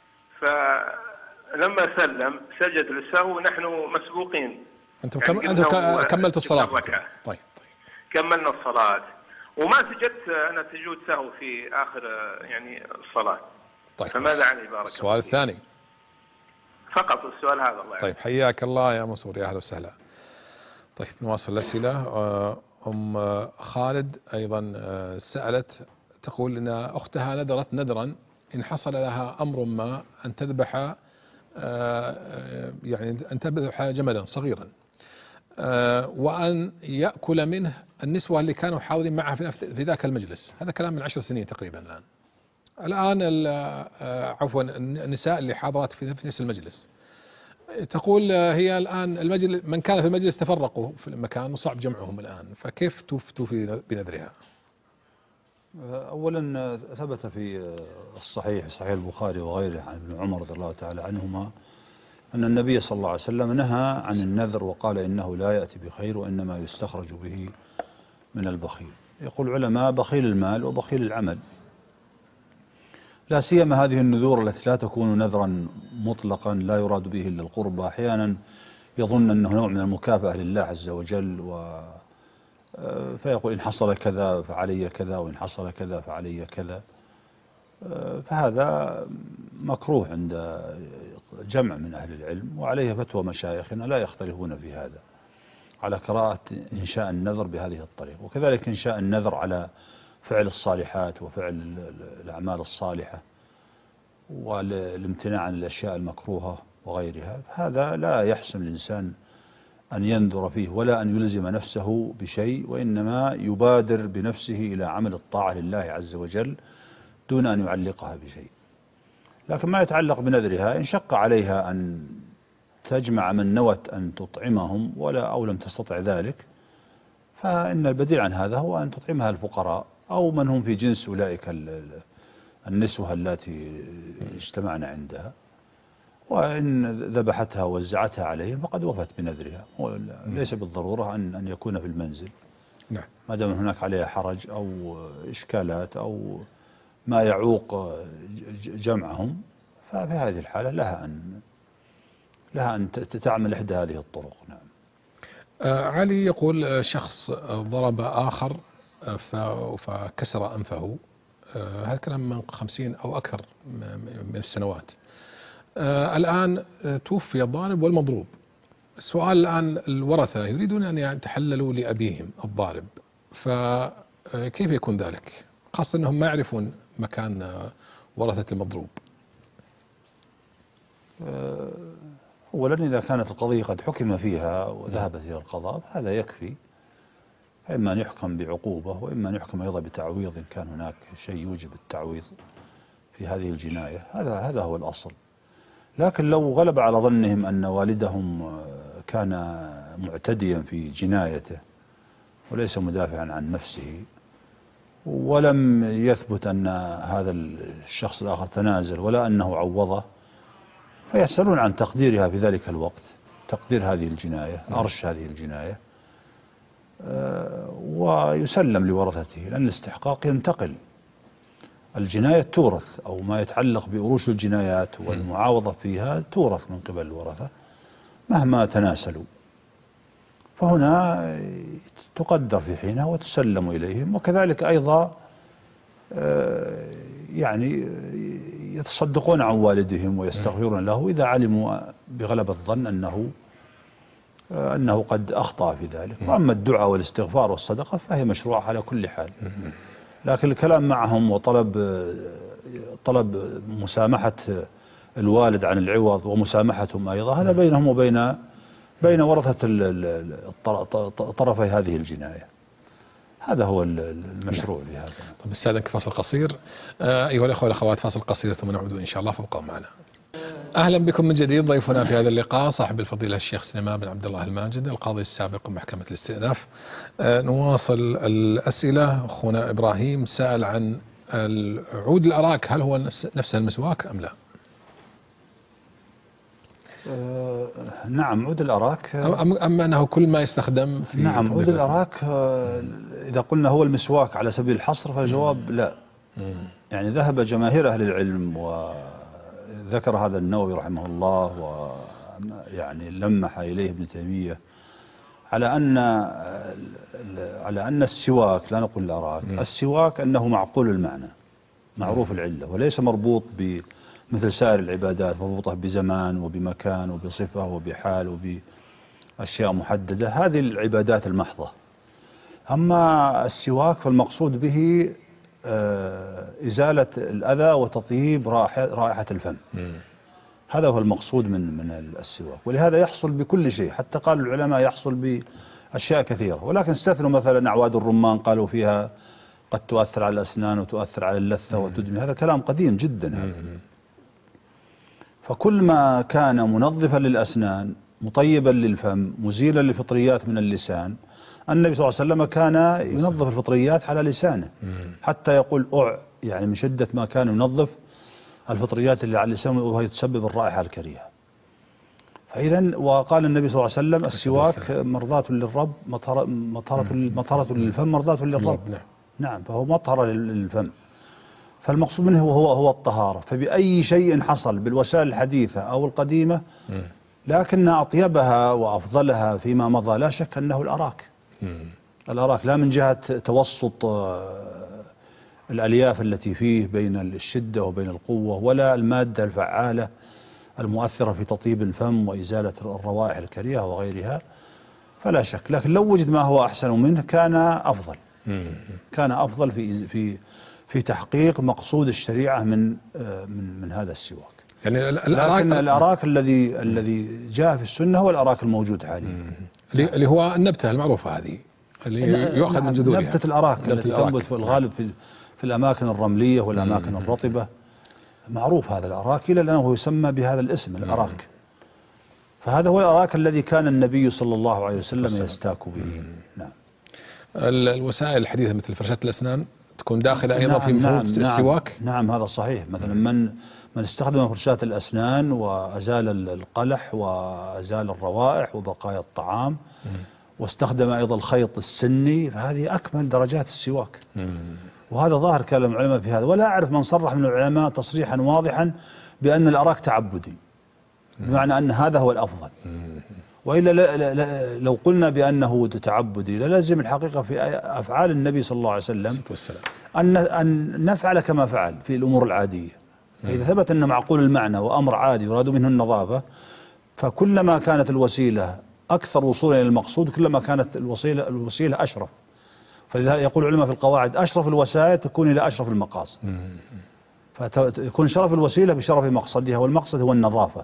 فلما سلم سجد للسهو ونحن مسبوقين. أنتم يعني أنتم كملتوا الصلاة. طيب طيب. كملنا الصلاة وما سجدت أنا سجود سهو في آخر يعني الصلاة. طيب. فماذا علي بارك الله؟ السؤال الثاني. فقط السؤال هذا الله. طيب حياك الله يا منصور، يا أهلا وسهلا. طيب نواصل الأسئلة. أم خالد أيضا سألت تقول إن أختها نذرت نذرا إن حصل لها أمر ما أن تذبح يعني أن تذبح جملا صغيرا وأن يأكل منه النسوة اللي كانوا حاضرين معها في ذاك المجلس. هذا كلام من عشر سنين تقريبا. الآن الآن عفوا النساء اللي حاضرات في نفس المجلس تقول هي الآن المجلس من كان في المجلس تفرقوا في المكان وصعب جمعهم الآن، فكيف تفتوا في بنذرها؟ أولا ثبت في الصحيح صحيح البخاري وغيره عن ابن عمر رضي الله تعالى عنهما أن النبي صلى الله عليه وسلم نهى عن النذر وقال إنه لا يأتي بخير وإنما يستخرج به من البخيل. يقول العلماء بخيل المال وبخيل العمل، لا سيما هذه النذور التي لا تكون نذرا مطلقا لا يراد به إلا القربى. أحيانا يظن أنه نوع من المكافأة لله عز وجل و فيقول إن حصل كذا فعلي كذا وإن حصل كذا فعلي كذا، فهذا مكروه عند جمع من أهل العلم، وعليه فتوى مشايخنا لا يختلفون في هذا على كراهة إنشاء النذر بهذه الطريقة، وكذلك إنشاء النذر على فعل الصالحات وفعل الأعمال الصالحة والامتناع عن الأشياء المكروهة وغيرها. هذا لا يحسن الإنسان أن ينذر فيه ولا أن يلزم نفسه بشيء، وإنما يبادر بنفسه إلى عمل الطاعة لله عز وجل دون أن يعلقها بشيء. لكن ما يتعلق بنذرها إن شق عليها أن تجمع من نوت أن تطعمهم ولا أو لم تستطع ذلك، فإن البديل عن هذا هو أن تطعمها الفقراء أو من هم في جنس أولئك النسوة التي اجتمعنا عندها، وإن ذبحتها ووزعتها عليهم فقد وفت بنذرها، ليس بالضرورة أن أن يكون في المنزل. نعم. ما دام هناك عليها حرج أو إشكالات أو ما يعوق جمعهم، ففي هذه الحالة لها أن لها أن تعمل إحدى هذه الطرق. نعم. آه علي يقول شخص ضرب آخر فكسر أنفه، آه هذا كلام من خمسين أو أكثر من السنوات. آه الآن توفي الضارب والمضروب. السؤال الآن الورثة يريدون أن يتحللوا لأبيهم الضارب، فكيف يكون ذلك؟ خاصة أنهم ما يعرفون مكان ورثة المضروب. آه أولا إذا كانت القضية قد حكم فيها وذهبت إلى القضاء هذا يكفي، إما أن يحكم بعقوبة وإما أن يحكم أيضا بتعويض إن كان هناك شيء يوجب التعويض في هذه الجناية. هذا هذا هو الأصل. لكن لو غلب على ظنهم أن والدهم كان معتديا في جنايته وليس مدافعا عن نفسه، ولم يثبت أن هذا الشخص الآخر تنازل ولا أنه عوضه، فيسألون عن تقديرها في ذلك الوقت، تقدير هذه الجناية، أرش هذه الجناية، ويسلم لورثته، لأن الاستحقاق ينتقل. الجناية تورث، أو ما يتعلق بأروش الجنايات والمعاوضة فيها تورث من قبل الورثة مهما تناسلوا، فهنا تقدر في حينها وتسلم إليهم. وكذلك أيضا يعني يتصدقون عن والدهم ويستغفرون له إذا علموا بغلبة الظن أنه أنه قد أخطأ في ذلك. وأما الدعاء والاستغفار والصدقة فهي مشروعة على كل حال، لكن الكلام معهم وطلب طلب مسامحة الوالد عن العوض ومسامحتهم أيضا هذا بينهم وبين بين ورثة طرفي هذه الجناية. هذا هو المشروع لهذا. طيب استاذنك فاصل قصير. أيها الأخوة والأخوات فاصل قصير ثم نعود إن شاء الله، فابقوا معنا. أهلا بكم من جديد. ضيفنا في هذا اللقاء صاحب الفضيلة الشيخ سليمان بن عبد الله الماجد، القاضي السابق بمحكمة الاستئناف. آه نواصل الأسئلة. أخونا إبراهيم سأل عن عود الأراك، هل هو نفس المسواك أم لا؟ آه نعم، عود الأراك أم, أم أنه كل ما يستخدم في نعم عود الأراك آه إذا قلنا هو المسواك على سبيل الحصر فالجواب لا. مم. يعني ذهب جماهير أهل العلم وذكر هذا النووي رحمه الله ويعني لمح إليه ابن تيمية على أن على أن السواك، لا نقول الأراك، السواك أنه معقول المعنى معروف العلة وليس مربوط بمثل سائر العبادات مربوطة بزمان وبمكان وبصفة وبحال وبأشياء محددة، هذه العبادات المحضة. أما السواك فالمقصود به إزالة الأذى وتطيب رائحة الفم. م. هذا هو المقصود من من السواك، ولهذا يحصل بكل شيء، حتى قال العلماء يحصل بأشياء كثيرة، ولكن استثنوا مثلا أعواد الرمان قالوا فيها قد تؤثر على الأسنان وتؤثر على اللثة وتدمي، هذا كلام قديم جدا. م. فكل ما كان منظفا للأسنان مطيبا للفم مزيلا لفطريات من اللسان، النبي صلى الله عليه وسلم كان ينظف الفطريات على لسانه حتى يقول أع، يعني من شدة ما كان ينظف الفطريات اللي على لسانه وهي تسبب الرائحة الكريهة. فإذا وقال النبي صلى الله عليه وسلم السواك مرضاة للرب مطهرة مطهرة للفم مرضاة للرب. نعم، فهو مطهرة للفم، فالمقصود منه هو هو الطهارة. فبأي شيء حصل بالوسائل الحديثة أو القديمة، لكن أطيبها وأفضلها فيما مضى لا شك أنه الأراك. الأراك لا من جهة توسط الألياف التي فيه بين الشدة وبين القوة، ولا المادة الفعالة المؤثرة في تطيب الفم وإزالة الروائح الكريهة وغيرها، فلا شك. لكن لو وجد ما هو أحسن منه كان أفضل، كان أفضل في في في تحقيق مقصود الشريعة من من من هذا السواك. يعني الأراك لكن الأراك الذي الذي جاء في السنة هو الأراك الموجود حاليا، اللي هو النبتة المعروفة هذه اللي يؤخذ من جذورها، نبتة الأراك التي تنبت في الغالب في في الأماكن الرملية والأماكن الرطبة. معروف هذا الأراك لأنه يسمى بهذا الاسم الأراك. فهذا هو الأراك الذي كان النبي صلى الله عليه وسلم يستاك به. نعم. الوسائل الحديثة مثل فرشاة الأسنان تكون داخلة أيضا نعم في مفهوم نعم السواك. نعم هذا صحيح. مثلا من من استخدم فرشاة الأسنان وأزال القلح وأزال الروائح وبقايا الطعام م. واستخدم أيضا الخيط السني، فهذه أكمل درجات السواك. م. وهذا ظاهر كلام العلماء في هذا، ولا أعرف من صرح من العلماء تصريحا واضحا بأن الأراك تعبدي، بمعنى أن هذا هو الأفضل. وإلا لو قلنا بأنه تعبدي للازم الحقيقة في أفعال النبي صلى الله عليه وسلم أن أن نفعل كما فعل في الأمور العادية. فإذا ثبت أن معقول المعنى وأمر عادي يراد منه النظافة، فكلما كانت الوسيلة أكثر وصولا إلى المقصود كلما كانت الوسيلة الوسيلة أشرف. فلذا يقول العلماء في القواعد أشرف الوسائل تكون إلى أشرف المقاصد، فيكون شرف الوسيلة بشرف مقصدها، والمقصد هو النظافة.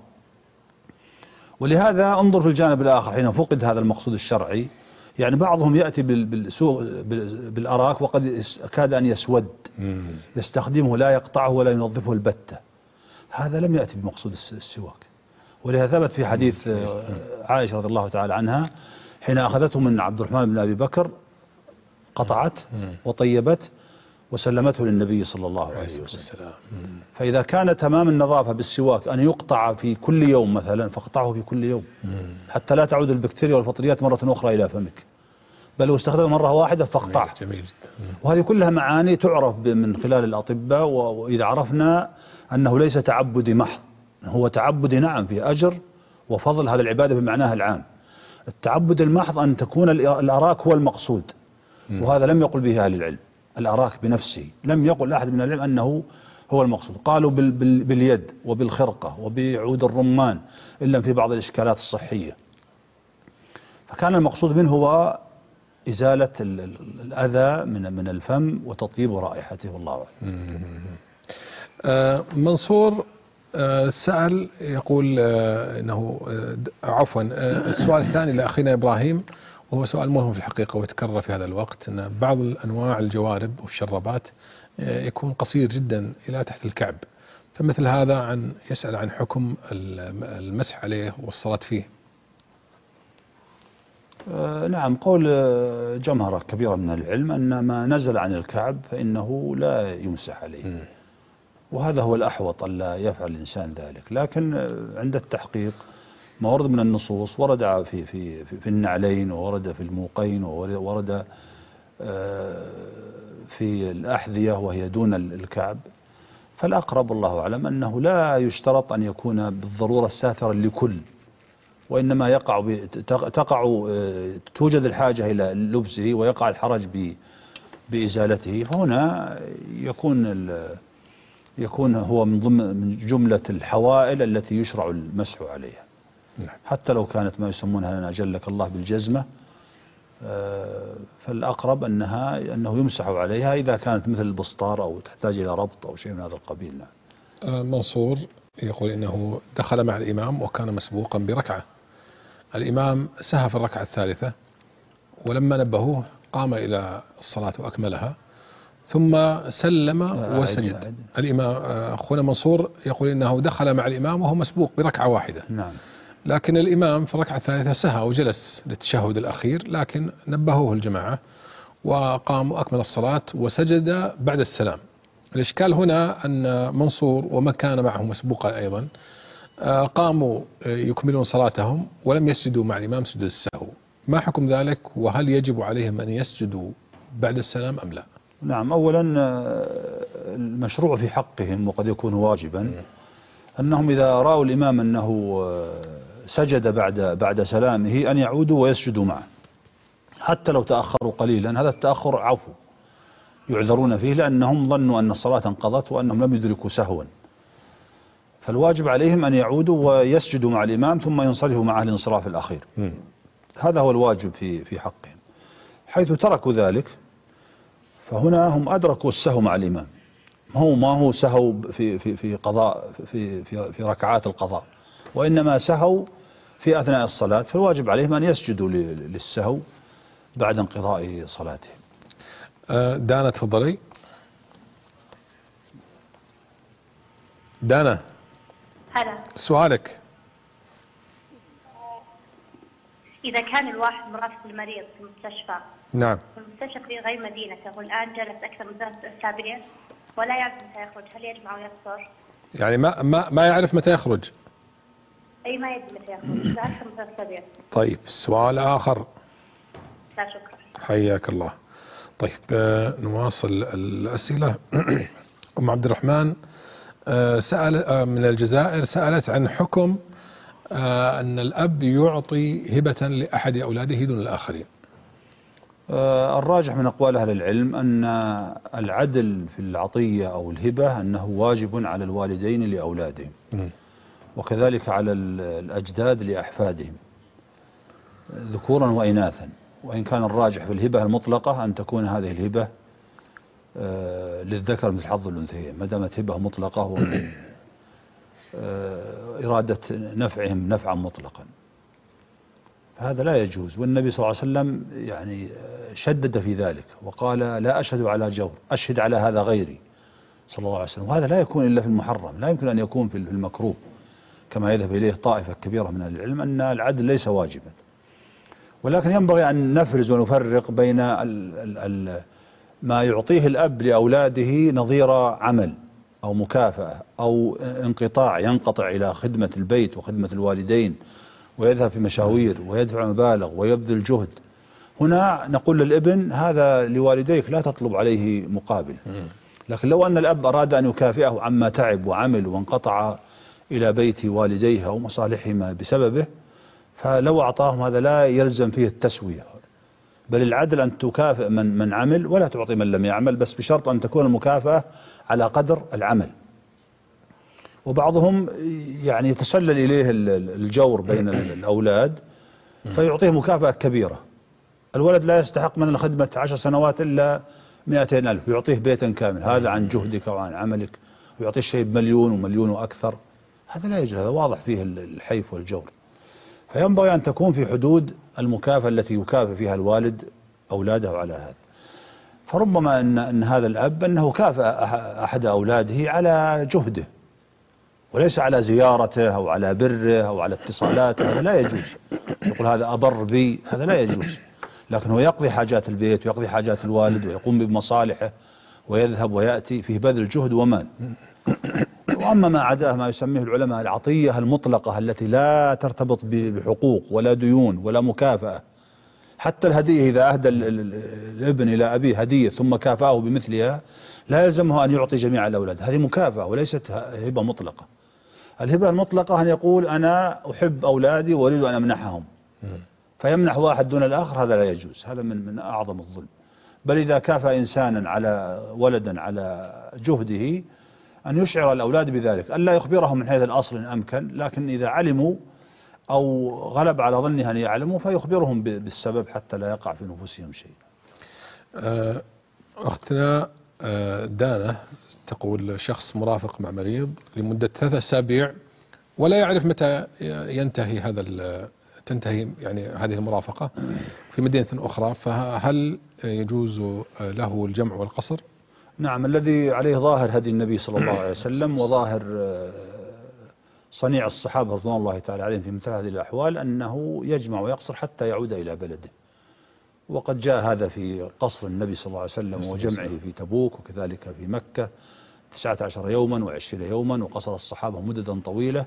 ولهذا انظر في الجانب الآخر حين فقد هذا المقصود الشرعي، يعني بعضهم يأتي بالسوق بالأراك وقد كاد أن يسود، يستخدمه لا يقطعه ولا ينظفه البتة، هذا لم يأتي بمقصود السواك. ولهذا ثبت في حديث عائشة رضي الله تعالى عنها حين أخذته من عبد الرحمن بن أبي بكر قطعت وطيبت وسلمته للنبي صلى الله عليه وسلم. فإذا كان تمام النظافة بالسواك أن يقطع في كل يوم مثلا فاقطعه في كل يوم حتى لا تعود البكتيريا والفطريات مرة أخرى إلى فمك، بل لو استخدمه مرة واحدة فاقطعه. وهذه كلها معاني تعرف من خلال الأطباء، وإذا عرفنا أنه ليس تعبدي محض، هو تعبدي نعم في أجر وفضل هذه العبادة بمعناها العام. التعبد المحض أن تكون الأراك هو المقصود، وهذا لم يقل به أهل العلم. الأراك بنفسه لم يقل أحد من العلم أنه هو المقصود، قالوا بال بال باليد وبالخرقة وبعود الرمان إلا في بعض الإشكالات الصحية. فكان المقصود منه هو إزالة الأذى من من الفم وتطيب رائحته، والله أعلم. آه منصور آه سأل يقول آه أنه آه عفوا آه السؤال الثاني لأخينا إبراهيم، وهو سؤال مهم في الحقيقة ويتكرر في هذا الوقت، أن بعض أنواع الجوارب والشرابات يكون قصير جدا إلى تحت الكعب، فمثل هذا عن يسأل عن حكم المسح عليه والصلاة فيه. آه نعم، قول جمهرة كبيرة من العلم أن ما نزل عن الكعب فإنه لا يمسح عليه. م. وهذا هو الأحوط ألا يفعل الإنسان ذلك. لكن عند التحقيق ما ورد من النصوص ورد في في في النعلين، وورد في الموقين، وورد في الأحذية وهي دون الكعب. فالأقرب والله أعلم أنه لا يشترط أن يكون بالضرورة ساترا لكل، وإنما يقع تقع توجد الحاجة إلى لبسه ويقع الحرج بإزالته، فهنا يكون يكون هو من ضمن من جملة الحوائل التي يشرع المسح عليها. حتى لو كانت ما يسمونها لنا أجلك الله بالجزمة، فالأقرب أنها أنه يمسح عليها إذا كانت مثل البسطار أو تحتاج إلى ربط أو شيء من هذا القبيل. منصور يقول إنه دخل مع الإمام وكان مسبوقا بركعة، الإمام سهى في الركعة الثالثة ولما نبهوه قام إلى الصلاة وأكملها ثم سلم وسجد. الإمام أخونا منصور يقول إنه دخل مع الإمام وهو مسبوق بركعة واحدة. نعم. لكن الإمام في الركعة الثالثة سهى وجلس للتشهد الأخير، لكن نبهوه الجماعة وقام وأكمل الصلاة وسجد بعد السلام. الإشكال هنا أن منصور ومن كان معه مسبوقا أيضا قاموا يكملون صلاتهم ولم يسجدوا مع الإمام سجود السهو. ما حكم ذلك، وهل يجب عليهم أن يسجدوا بعد السلام أم لا؟ نعم، أولا المشروع في حقهم وقد يكون واجبا أنهم إذا رأوا الإمام أنه سجد بعد بعد سلامه أن يعودوا ويسجدوا معه، حتى لو تأخروا قليلا. هذا التأخر عفو يعذرون فيه، لأنهم ظنوا أن الصلاة انقضت وأنهم لم يدركوا سهوا. فالواجب عليهم أن يعودوا ويسجدوا مع الإمام ثم ينصرفوا معه الانصراف الأخير. م. هذا هو الواجب في في حقهم. حيث تركوا ذلك فهنا هم أدركوا السهو مع الإمام، هو ما هو سهو في في في قضاء في في في ركعات القضاء، وإنما سهو في أثناء الصلاة، فالواجب عليهم أن يسجدوا للسهو بعد انقضاء صلاتهم. دانا تفضلي. دانا. هلا. سؤالك. إذا كان الواحد مرافق المريض في المستشفى. نعم. في المستشفى في غير مدينته والآن جلس أكثر من ثلاث أسابيع ولا يعرف متى يخرج، هل يجمع ويقصر؟ يعني ما ما ما يعرف متى يخرج؟ أي ما يدري متى يخرج، أكثر من ثلاث أسابيع. طيب، سؤال آخر. لا شكرا. حياك الله. طيب آه نواصل الأسئلة. أم عبد الرحمن آه سأل آه من الجزائر، سألت عن حكم آه أن الأب يعطي هبة لأحد أولاده دون الآخرين. آه الراجح من أقوال أهل العلم أن العدل في العطية أو الهبة أنه واجب على الوالدين لأولادهم، م. وكذلك على الأجداد لأحفادهم ذكورا وإناثا، وإن كان الراجح في الهبة المطلقة أن تكون هذه الهبة آه للذكر مثل حظ الأنثيين، ما دامت هبة مطلقة إرادة نفعهم نفعا مطلقا، فهذا لا يجوز. والنبي صلى الله عليه وسلم يعني شدد في ذلك وقال لا أشهد على جور، أشهد على هذا غيري صلى الله عليه وسلم. وهذا لا يكون إلا في المحرم، لا يمكن أن يكون في المكروه، كما يذهب إليه طائفة كبيرة من العلم أن العدل ليس واجبا. ولكن ينبغي أن نفرز ونفرق بين ال ال ال ما يعطيه الأب لأولاده نظير عمل أو مكافأة أو انقطاع، ينقطع إلى خدمة البيت وخدمة الوالدين ويذهب في مشاوير ويدفع مبالغ ويبذل جهد. هنا نقول للابن هذا لوالديك لا تطلب عليه مقابل. لكن لو أن الأب أراد أن يكافئه عما تعب وعمل وانقطع إلى بيت والديه أو مصالحهما بسببه، فلو أعطاهم هذا لا يلزم فيه التسوية، بل العدل أن تكافئ من من عمل ولا تعطي من لم يعمل، بس بشرط أن تكون المكافأة على قدر العمل. وبعضهم يعني يتسلل إليه الجور بين الأولاد فيعطيه مكافأة كبيرة. الولد لا يستحق من الخدمة عشر سنوات إلا مئتين ألف، يعطيه بيتا كامل، هذا عن جهدك وعن عملك، ويعطيه شيء بمليون ومليون وأكثر. هذا لا يجوز، هذا واضح فيه الحيف والجور. فينبغي أن تكون في حدود المكافأة التي يكافئ فيها الوالد أولاده على هذا. فربما أن, أن هذا الأب أنه كافأ أحد أولاده على جهده وليس على زيارته أو على بره أو على اتصالاته، هذا لا يجوز. يقول هذا أبر بي، هذا لا يجوز. لكن هو يقضي حاجات البيت ويقضي حاجات الوالد ويقوم بمصالحه ويذهب ويأتي، فيه بذل جهد ومال. وأما ما عداه ما يسميه العلماء العطية المطلقة التي لا ترتبط بحقوق ولا ديون ولا مكافأة، حتى الهدية إذا أهدى الابن إلى أبيه هدية ثم كافأه بمثلها لا يلزمه أن يعطي جميع الأولاد، هذه مكافأة وليست هبة مطلقة. الهبة المطلقة أن يقول أنا أحب أولادي وأريد أن أمنحهم، فيمنح واحد دون الآخر، هذا لا يجوز، هذا من من أعظم الظلم. بل إذا كافأ إنسانا على ولدا على جهده أن يشعر الأولاد بذلك، ألا يخبرهم من حيث الأصل إن أمكن، لكن إذا علموا أو غلب على ظنها أن يعلموا فيخبرهم بالسبب حتى لا يقع في نفوسهم شيء. أختنا دانة تقول شخص مرافق مع مريض لمدة ثلاثة أسابيع ولا يعرف متى ينتهي هذا تنتهي يعني هذه المرافقة في مدينة أخرى، فهل يجوز له الجمع والقصر؟ نعم، الذي عليه ظاهر هدي النبي صلى الله عليه وسلم وظاهر صنيع الصحابة رضوان الله تعالى عليهم في مثل هذه الأحوال أنه يجمع ويقصر حتى يعود إلى بلده. وقد جاء هذا في قصر النبي صلى الله عليه وسلم وجمعه في تبوك، وكذلك في مكة تسعة عشر يوما وعشرين يوما، وقصر الصحابة مددا طويلة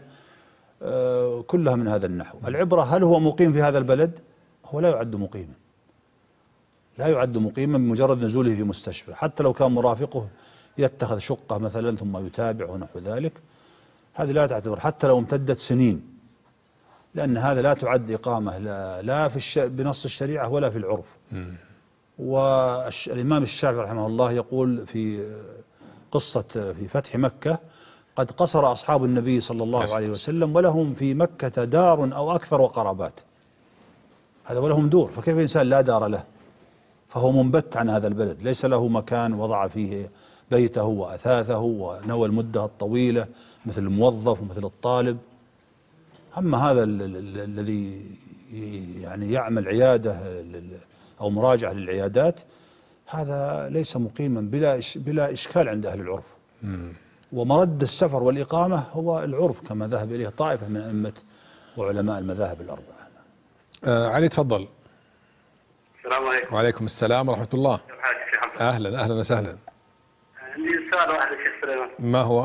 كلها من هذا النحو. العبرة هل هو مقيم في هذا البلد؟ هو لا يعد مقيما، لا يعد مقيما بمجرد نزوله في مستشفى، حتى لو كان مرافقه يتخذ شقة مثلا ثم يتابع ونحو ذلك، هذه لا تعتبر حتى لو امتدت سنين، لأن هذا لا تعد إقامة لا, لا في الش... بنص الشريعة ولا في العرف. والإمام الشافعي رحمه الله يقول في قصة في فتح مكة قد قصر أصحاب النبي صلى الله عليه وسلم ولهم في مكة دار أو أكثر وقرابات، هذا ولهم دور، فكيف إنسان لا دار له؟ فهو منبت عن هذا البلد، ليس له مكان وضع فيه بيته وأثاثه ونوى المدة الطويلة مثل الموظف ومثل الطالب. أما هذا الذي يعني يعمل عيادة أو مراجعة للعيادات هذا ليس مقيما بلا بلا إشكال عند أهل العرف. ومرد السفر والإقامة هو العرف كما ذهب إليه طائفة من أئمة وعلماء المذاهب الأربعة. آه علي تفضل. السلام عليكم. وعليكم السلام ورحمة الله. أهلا أهلا وسهلا. عندي سؤال واحد يا شيخ سليمان. ما هو؟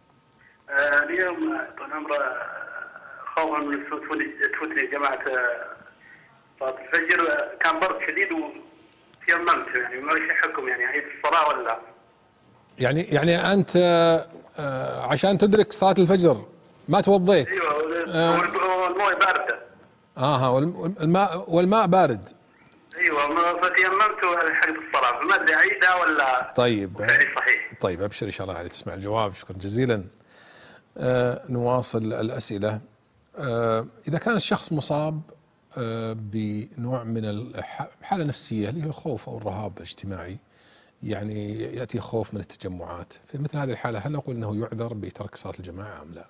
آه اليوم طال عمره خوفا من تفوتني جماعة صلاة الفجر، كان برد شديد وتيممت، يعني ما وش حكم يعني أعيد الصلاة ولا؟ يعني يعني أنت آه عشان تدرك صلاة الفجر ما توضيت؟ أيوة آه والماء باردة. آه والماء والماء بارد. ايوه فتيممت لحقت الصلاه، فما ادري اعيدها ولا طيب صحيح. طيب ابشر ان شاء الله علي تسمع الجواب، شكرا جزيلا. آه نواصل الاسئله. آه اذا كان الشخص مصاب آه بنوع من الحاله نفسيه اللي هي الخوف او الرهاب الاجتماعي، يعني ياتي خوف من التجمعات، في مثل هذه الحاله هل نقول انه يعذر بترك صلاه الجماعه ام لا؟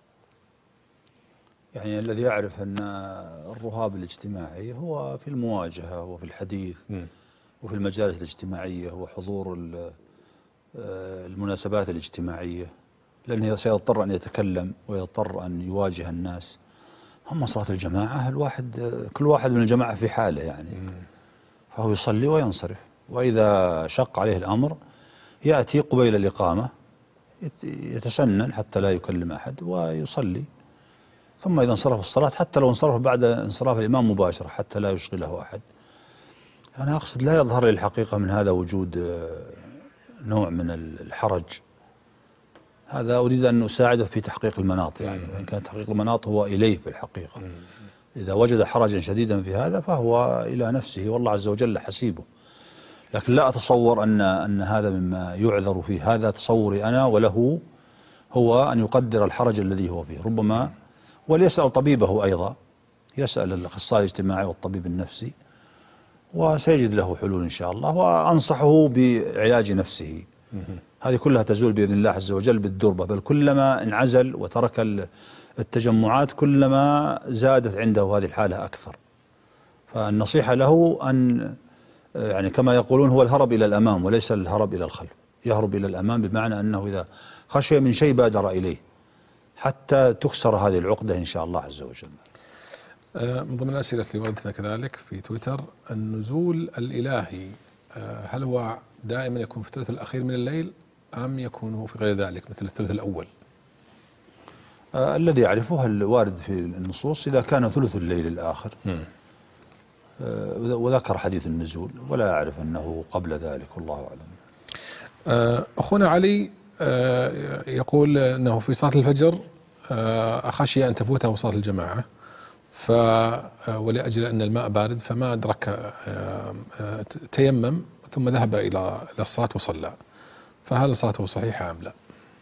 يعني الذي يعرف أن الرهاب الاجتماعي هو في المواجهة وفي الحديث م. وفي المجالس الاجتماعية وحضور المناسبات الاجتماعية، لأنه سيضطر أن يتكلم ويضطر أن يواجه الناس. أما صلاة الجماعة الواحد كل واحد من الجماعة في حاله يعني م. فهو يصلي وينصرف، وإذا شق عليه الأمر يأتي قبيل الإقامة يتسنن حتى لا يكلم أحد ويصلي، ثم إذا انصرف الصلاة حتى لو انصرف بعد انصراف الإمام مباشرة حتى لا يشغله أحد. أنا أقصد لا يظهر لي الحقيقة من هذا وجود نوع من الحرج، هذا أريد أن أساعده في تحقيق المناط، يعني إن كان تحقيق المناط هو إليه في الحقيقة. إذا وجد حرجا شديدا في هذا فهو إلى نفسه والله عز وجل حسيبه، لكن لا أتصور أن أن هذا مما يعذر فيه، هذا تصوري أنا، وله هو أن يقدر الحرج الذي هو فيه، ربما وليسأل طبيبه أيضا، يسأل الأخصائي الاجتماعي والطبيب النفسي وسيجد له حلول إن شاء الله، وأنصحه بعلاج نفسه. هذه كلها تزول بإذن الله عز وجل بالدربة، بل كلما انعزل وترك التجمعات كلما زادت عنده هذه الحالة أكثر. فالنصيحة له أن يعني كما يقولون هو الهرب إلى الأمام وليس الهرب إلى الخلف، يهرب إلى الأمام بمعنى أنه إذا خشي من شيء بادر إليه حتى تكسر هذه العقدة إن شاء الله عز وجل. من ضمن الأسئلة اللي وردتنا كذلك في تويتر، النزول الإلهي هل هو دائما يكون في الثلث الأخير من الليل أم يكون في غير ذلك مثل الثلث الأول؟ آه الذي يعرفه الوارد في النصوص إذا كان ثلث الليل الآخر آه وذكر حديث النزول، ولا أعرف أنه قبل ذلك والله أعلم. آه أخونا علي آه يقول أنه في صلاة الفجر آه خشي أن تفوته صلاة الجماعة، ف ولأجل أن الماء بارد فما أدرك تيمم ثم ذهب إلى الصلاة وصلى، فهل صلاته صحيحة أم لا؟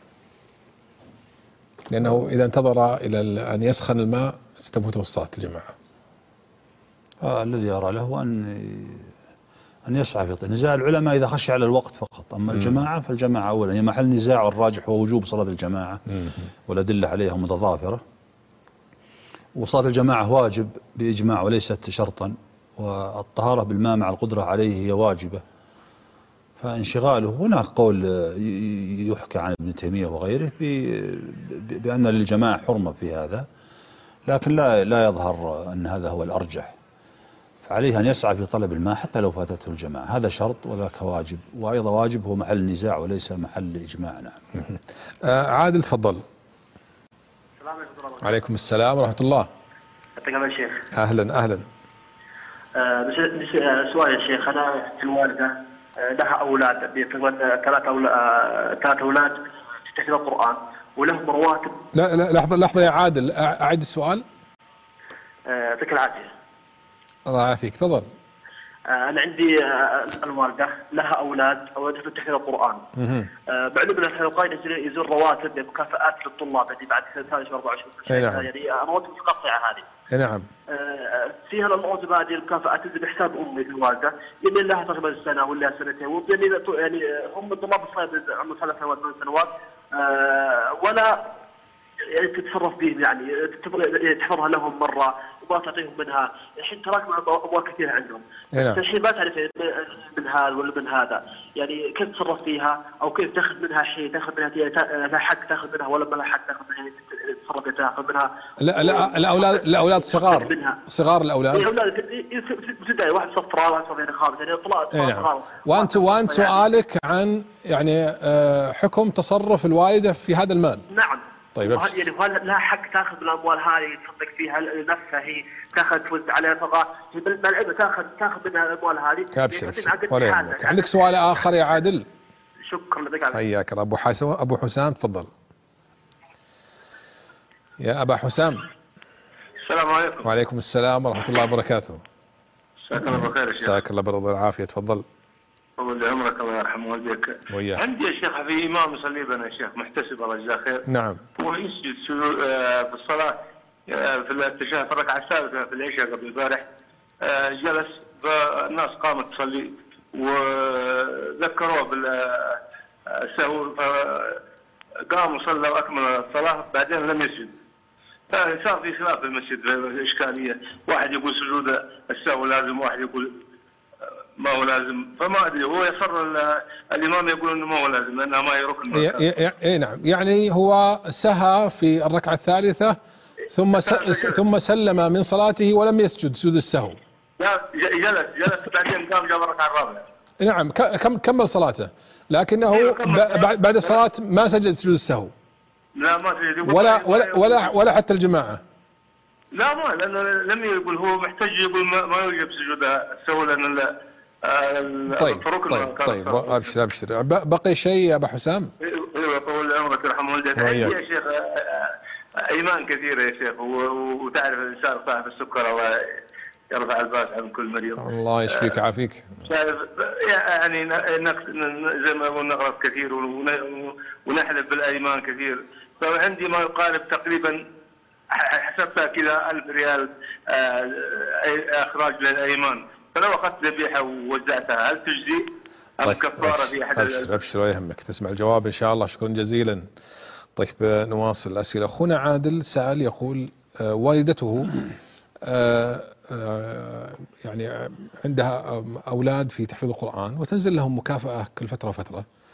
لأنه إذا انتظر إلى أن يسخن الماء ستفوته صلاة الجماعة. آه الذي أرى له أن أن يسعى في نزاع العلماء إذا خشي على الوقت فقط، أما الجماعة فالجماعة أولا هي محل نزاع، والراجح هو وجوب صلاة الجماعة والأدلة عليها متضافرة، وصلاة الجماعة واجب بإجماع وليست شرطا، والطهارة بالماء مع القدرة عليه هي واجبة، فانشغاله هناك قول يحكى عن ابن تيمية وغيره بأن للجماعة حرمة في هذا، لكن لا لا يظهر أن هذا هو الأرجح، فعليه أن يسعى في طلب الماء حتى لو فاتته الجماعة، هذا شرط وذاك واجب، وأيضا واجب هو محل نزاع وليس محل إجماع. نعم. آه عادل تفضل. عليكم السلام ورحمة الله. يعطيك العافية شيخ. أهلا أهلا. آه سؤال يا شيخ، أنا الوالدة آه لها أولاد ثلاث أولاد ثلاث أولاد تحفظ القرآن ولهم رواتب. لا لا لحظة لحظة يا عادل، أعد السؤال. آه يعطيك العافية. الله يعافيك تفضل. آه أنا عندي آه الوالدة لها أولاد أولاد تحفظ القرآن. آه بعلم أن الحلقين يزور رواتب بمكافآت للطلاب يعني بعد ثلاثة وأربعة شهور. نعم. يعني رواتب متقطعة هذه. نعم. آه فيها الرواتب هذه المكافآت تنزل بحساب أمي في الوالدة، يعني لها تقريبا سنة ولا سنتين، يعني يعني هم طلاب الصيد عمرهم ثلاث سنوات ثمان سنوات آه ولا يعني تتصرف بهم، يعني تحفظها لهم مرة وما تعطيهم منها، الحين تراكم أموال كثيرة عندهم. نعم. الحين ما تعرف من هذا ولا من هذا، يعني كيف تتصرف فيها أو كيف تأخذ منها شيء، تأخذ منها لها حق تأخذ منها ولا ما لها حق تأخذ منها، تتصرف تأخذ منها. لا لا الأولاد الأولاد صغار صغار الأولاد. إيه أولاد ابتدائي، واحد صف رابع واحد صف خامس، يعني طلاب صغار. وأنت وأنت سؤالك عن يعني حكم تصرف الوالدة في هذا المال. نعم. طيب يعني هل لها حق تاخذ من الاموال هذه تصدق فيها نفسها، هي تاخذ توزع عليها فقط بالعلم تاخذ تاخذ منها الاموال هذه. ابشر ولا يهمك. عندك سؤال اخر يا عادل؟ شكرا لك. حياك الله. ابو حسام ابو حسام تفضل. يا ابا حسام. السلام عليكم. وعليكم السلام ورحمه الله وبركاته. مساك الله بالخير يا شيخ. مساك الله بالرضا والعافيه تفضل. طول عمرك الله يرحم والديك. وياك. عندي يا شيخ في امام يصلي بنا يا شيخ محتسب الله يجزاه خير. نعم. هو يسجد في الصلاه في التشهد في الركعه الثالثه في العشاء قبل البارح، جلس فالناس قامت تصلي وذكروه بالسهو فقام وصلى واكمل الصلاه، بعدين لم يسجد. فصار في خلاف في المسجد في اشكاليه، واحد يقول سجود السهو لازم، واحد يقول ما هو لازم، فما ادري هو يصر الامام يقول انه ما هو لازم لانه ما يركن. اي نعم، يعني هو سهى في الركعه الثالثه ثم ثم سلم من صلاته ولم يسجد سجود السهو. لا جلس جلس بعدين قام جاب الركعه الرابعه. نعم كم كمل صلاته، لكنه بعد الصلاه ما سجد سجود السهو. لا ما سجد ولا ولا ولا, ولا حتى الجماعه. لا ما لانه لم يقول، هو محتاج يقول ما, ما يوجب سجود السهو لان طيب طيب طيب ابشر ابشر. بقي شيء يا ابو حسام؟ ايوه طول عمرك يرحم والديك. يا شيخ ايمان كثيره يا شيخ، وتعرف الانسان صاحب السكر الله يرفع الباس عن كل مريض. الله يشفيك ويعافيك. يعني زي ما قلنا نغلط كثير ونحلف بالايمان كثير، فعندي ما يقارب تقريبا حسبتها كذا ألف ريال اخراج للايمان، فلو اخذت ذبيحه ووزعتها هل تجزي ام طيب كفاره في احد؟ ابشر ابشر ولا يهمك، تسمع الجواب ان شاء الله. شكرا جزيلا. طيب نواصل الاسئله. اخونا عادل سال يقول آه والدته آه آه يعني عندها اولاد في تحفيظ القران وتنزل لهم مكافاه كل فتره وفتره،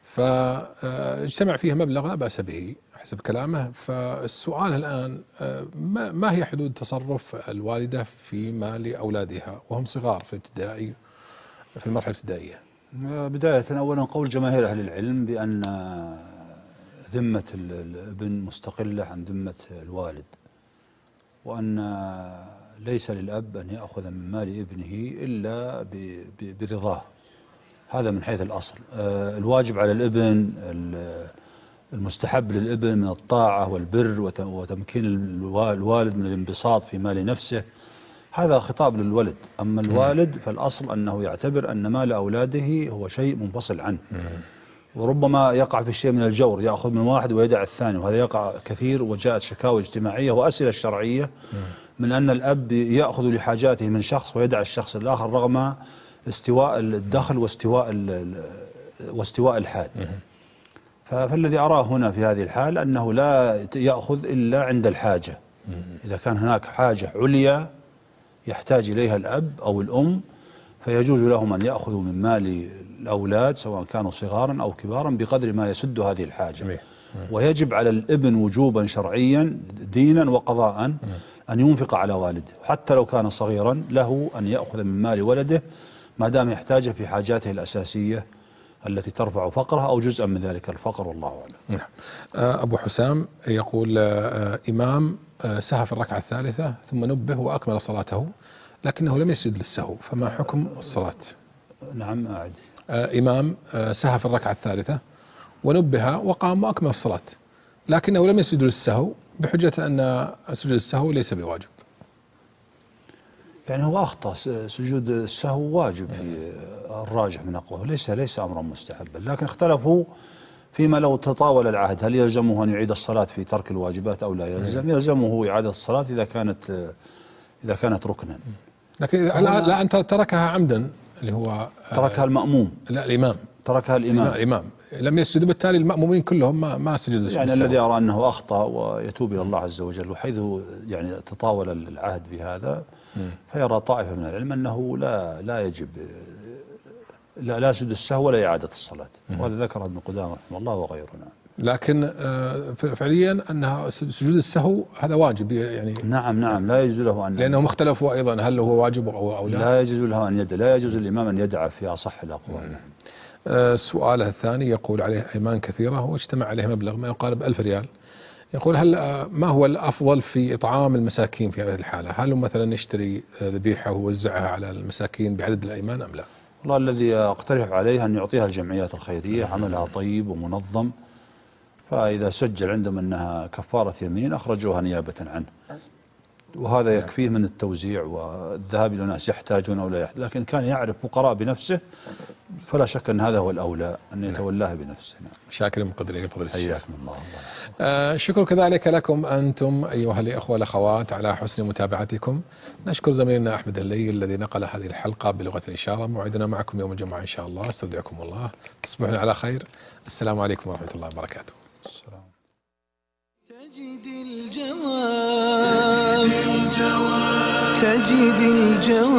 فاجتمع فيه مبلغ لا بأس به حسب كلامه. فالسؤال الآن ما هي حدود تصرف الوالدة في مال أولادها وهم صغار في الابتدائي في المرحلة الابتدائية؟ بداية أولا قول جماهير أهل العلم بأن ذمة الابن مستقلة عن ذمة الوالد، وأن ليس للأب أن يأخذ من مال ابنه إلا برضاه. هذا من حيث الأصل. الواجب على الابن، المستحب للابن من الطاعة والبر وتمكين الوالد من الانبساط في مال نفسه، هذا خطاب للولد. أما الوالد فالأصل أنه يعتبر أن مال أولاده هو شيء منفصل عنه، وربما يقع في شيء من الجور، يأخذ من واحد ويدع الثاني، وهذا يقع كثير. وجاءت شكاوى اجتماعية وأسئلة شرعية من أن الأب يأخذ لحاجاته من شخص ويدع الشخص الآخر رغم استواء الدخل واستواء واستواء الحال. فالذي أراه هنا في هذه الحال أنه لا يأخذ إلا عند الحاجة. إذا كان هناك حاجة عليا يحتاج إليها الأب أو الأم فيجوز لهم أن يأخذوا من مال الأولاد سواء كانوا صغارا أو كبارا بقدر ما يسد هذه الحاجة. ويجب على الابن وجوبا شرعيا دينا وقضاء أن ينفق على والده، حتى لو كان صغيرا له أن يأخذ من مال ولده ما دام يحتاج في حاجاته الأساسية التي ترفع فقره أو جزءا من ذلك الفقر، والله أعلم. أبو حسام يقول إمام سهى في الركعة الثالثة ثم نبه وأكمل صلاته لكنه لم يسجد للسهو، فما حكم الصلاة؟ نعم أعد. إمام سهى في الركعة الثالثة ونبه وقام وأكمل الصلاة لكنه لم يسجد للسهو بحجة أن سجود السهو ليس بواجب. يعني هو أخطأ، سجود السهو واجب في الراجح من أقواه، ليس ليس أمرا مستحبا، لكن اختلفوا فيما لو تطاول العهد هل يلزمه أن يعيد الصلاة في ترك الواجبات أو لا يلزم. يلزمه إعادة الصلاة إذا كانت إذا كانت ركنا. لكن لا, لا أنت تركها عمدا اللي هو تركها المأموم. لا الإمام تركها الإمام. الإمام لم يسجدوا، بالتالي المأمومين كلهم ما ما سجدوا. يعني الذي يرى أنه أخطأ ويتوب إلى الله عز وجل، وحيث يعني تطاول العهد بهذا فيرى طائفة من العلم أنه لا لا يجب لا لا سجود السهو ولا إعادة الصلاة، وهذا ذكر ابن قدامة رحمه الله وغيرنا. لكن فعليا أنها سجود السهو هذا واجب يعني. نعم نعم لا يجوز له أن، لأنهم اختلفوا أيضا هل هو واجب أو لا. لا يجوز له أن يدع، لا يجوز الإمام أن يدع في أصح الأقوال. سؤاله الثاني يقول عليه أيمان كثيرة واجتمع عليه مبلغ ما يقارب ألف ريال. يقول هل ما هو الأفضل في إطعام المساكين في هذه الحالة؟ هل مثلا نشتري ذبيحة ووزعها على المساكين بعدد الأيمان أم لا؟ والله الذي أقترح عليه أن يعطيها الجمعيات الخيرية، عملها طيب ومنظم، فإذا سجل عندهم أنها كفارة يمين أخرجوها نيابة عنه، وهذا يكفيه من التوزيع والذهاب إلى ناس يحتاجون أو لا يحتاج. لكن كان يعرف فقراء بنفسه فلا شك أن هذا هو الأولى أن يتولاه بنفسه. شاكر مقدرين فضل الشيخ. حياكم الله. آه شكر كذلك لكم أنتم أيها الأخوة والأخوات على حسن متابعتكم. نشكر زميلنا أحمد اللي الذي نقل هذه الحلقة بلغة الإشارة. موعدنا معكم يوم الجمعة إن شاء الله. استودعكم الله، تصبحون على خير. السلام عليكم ورحمة الله وبركاته. السلام. تجد الجواب تجد الجواب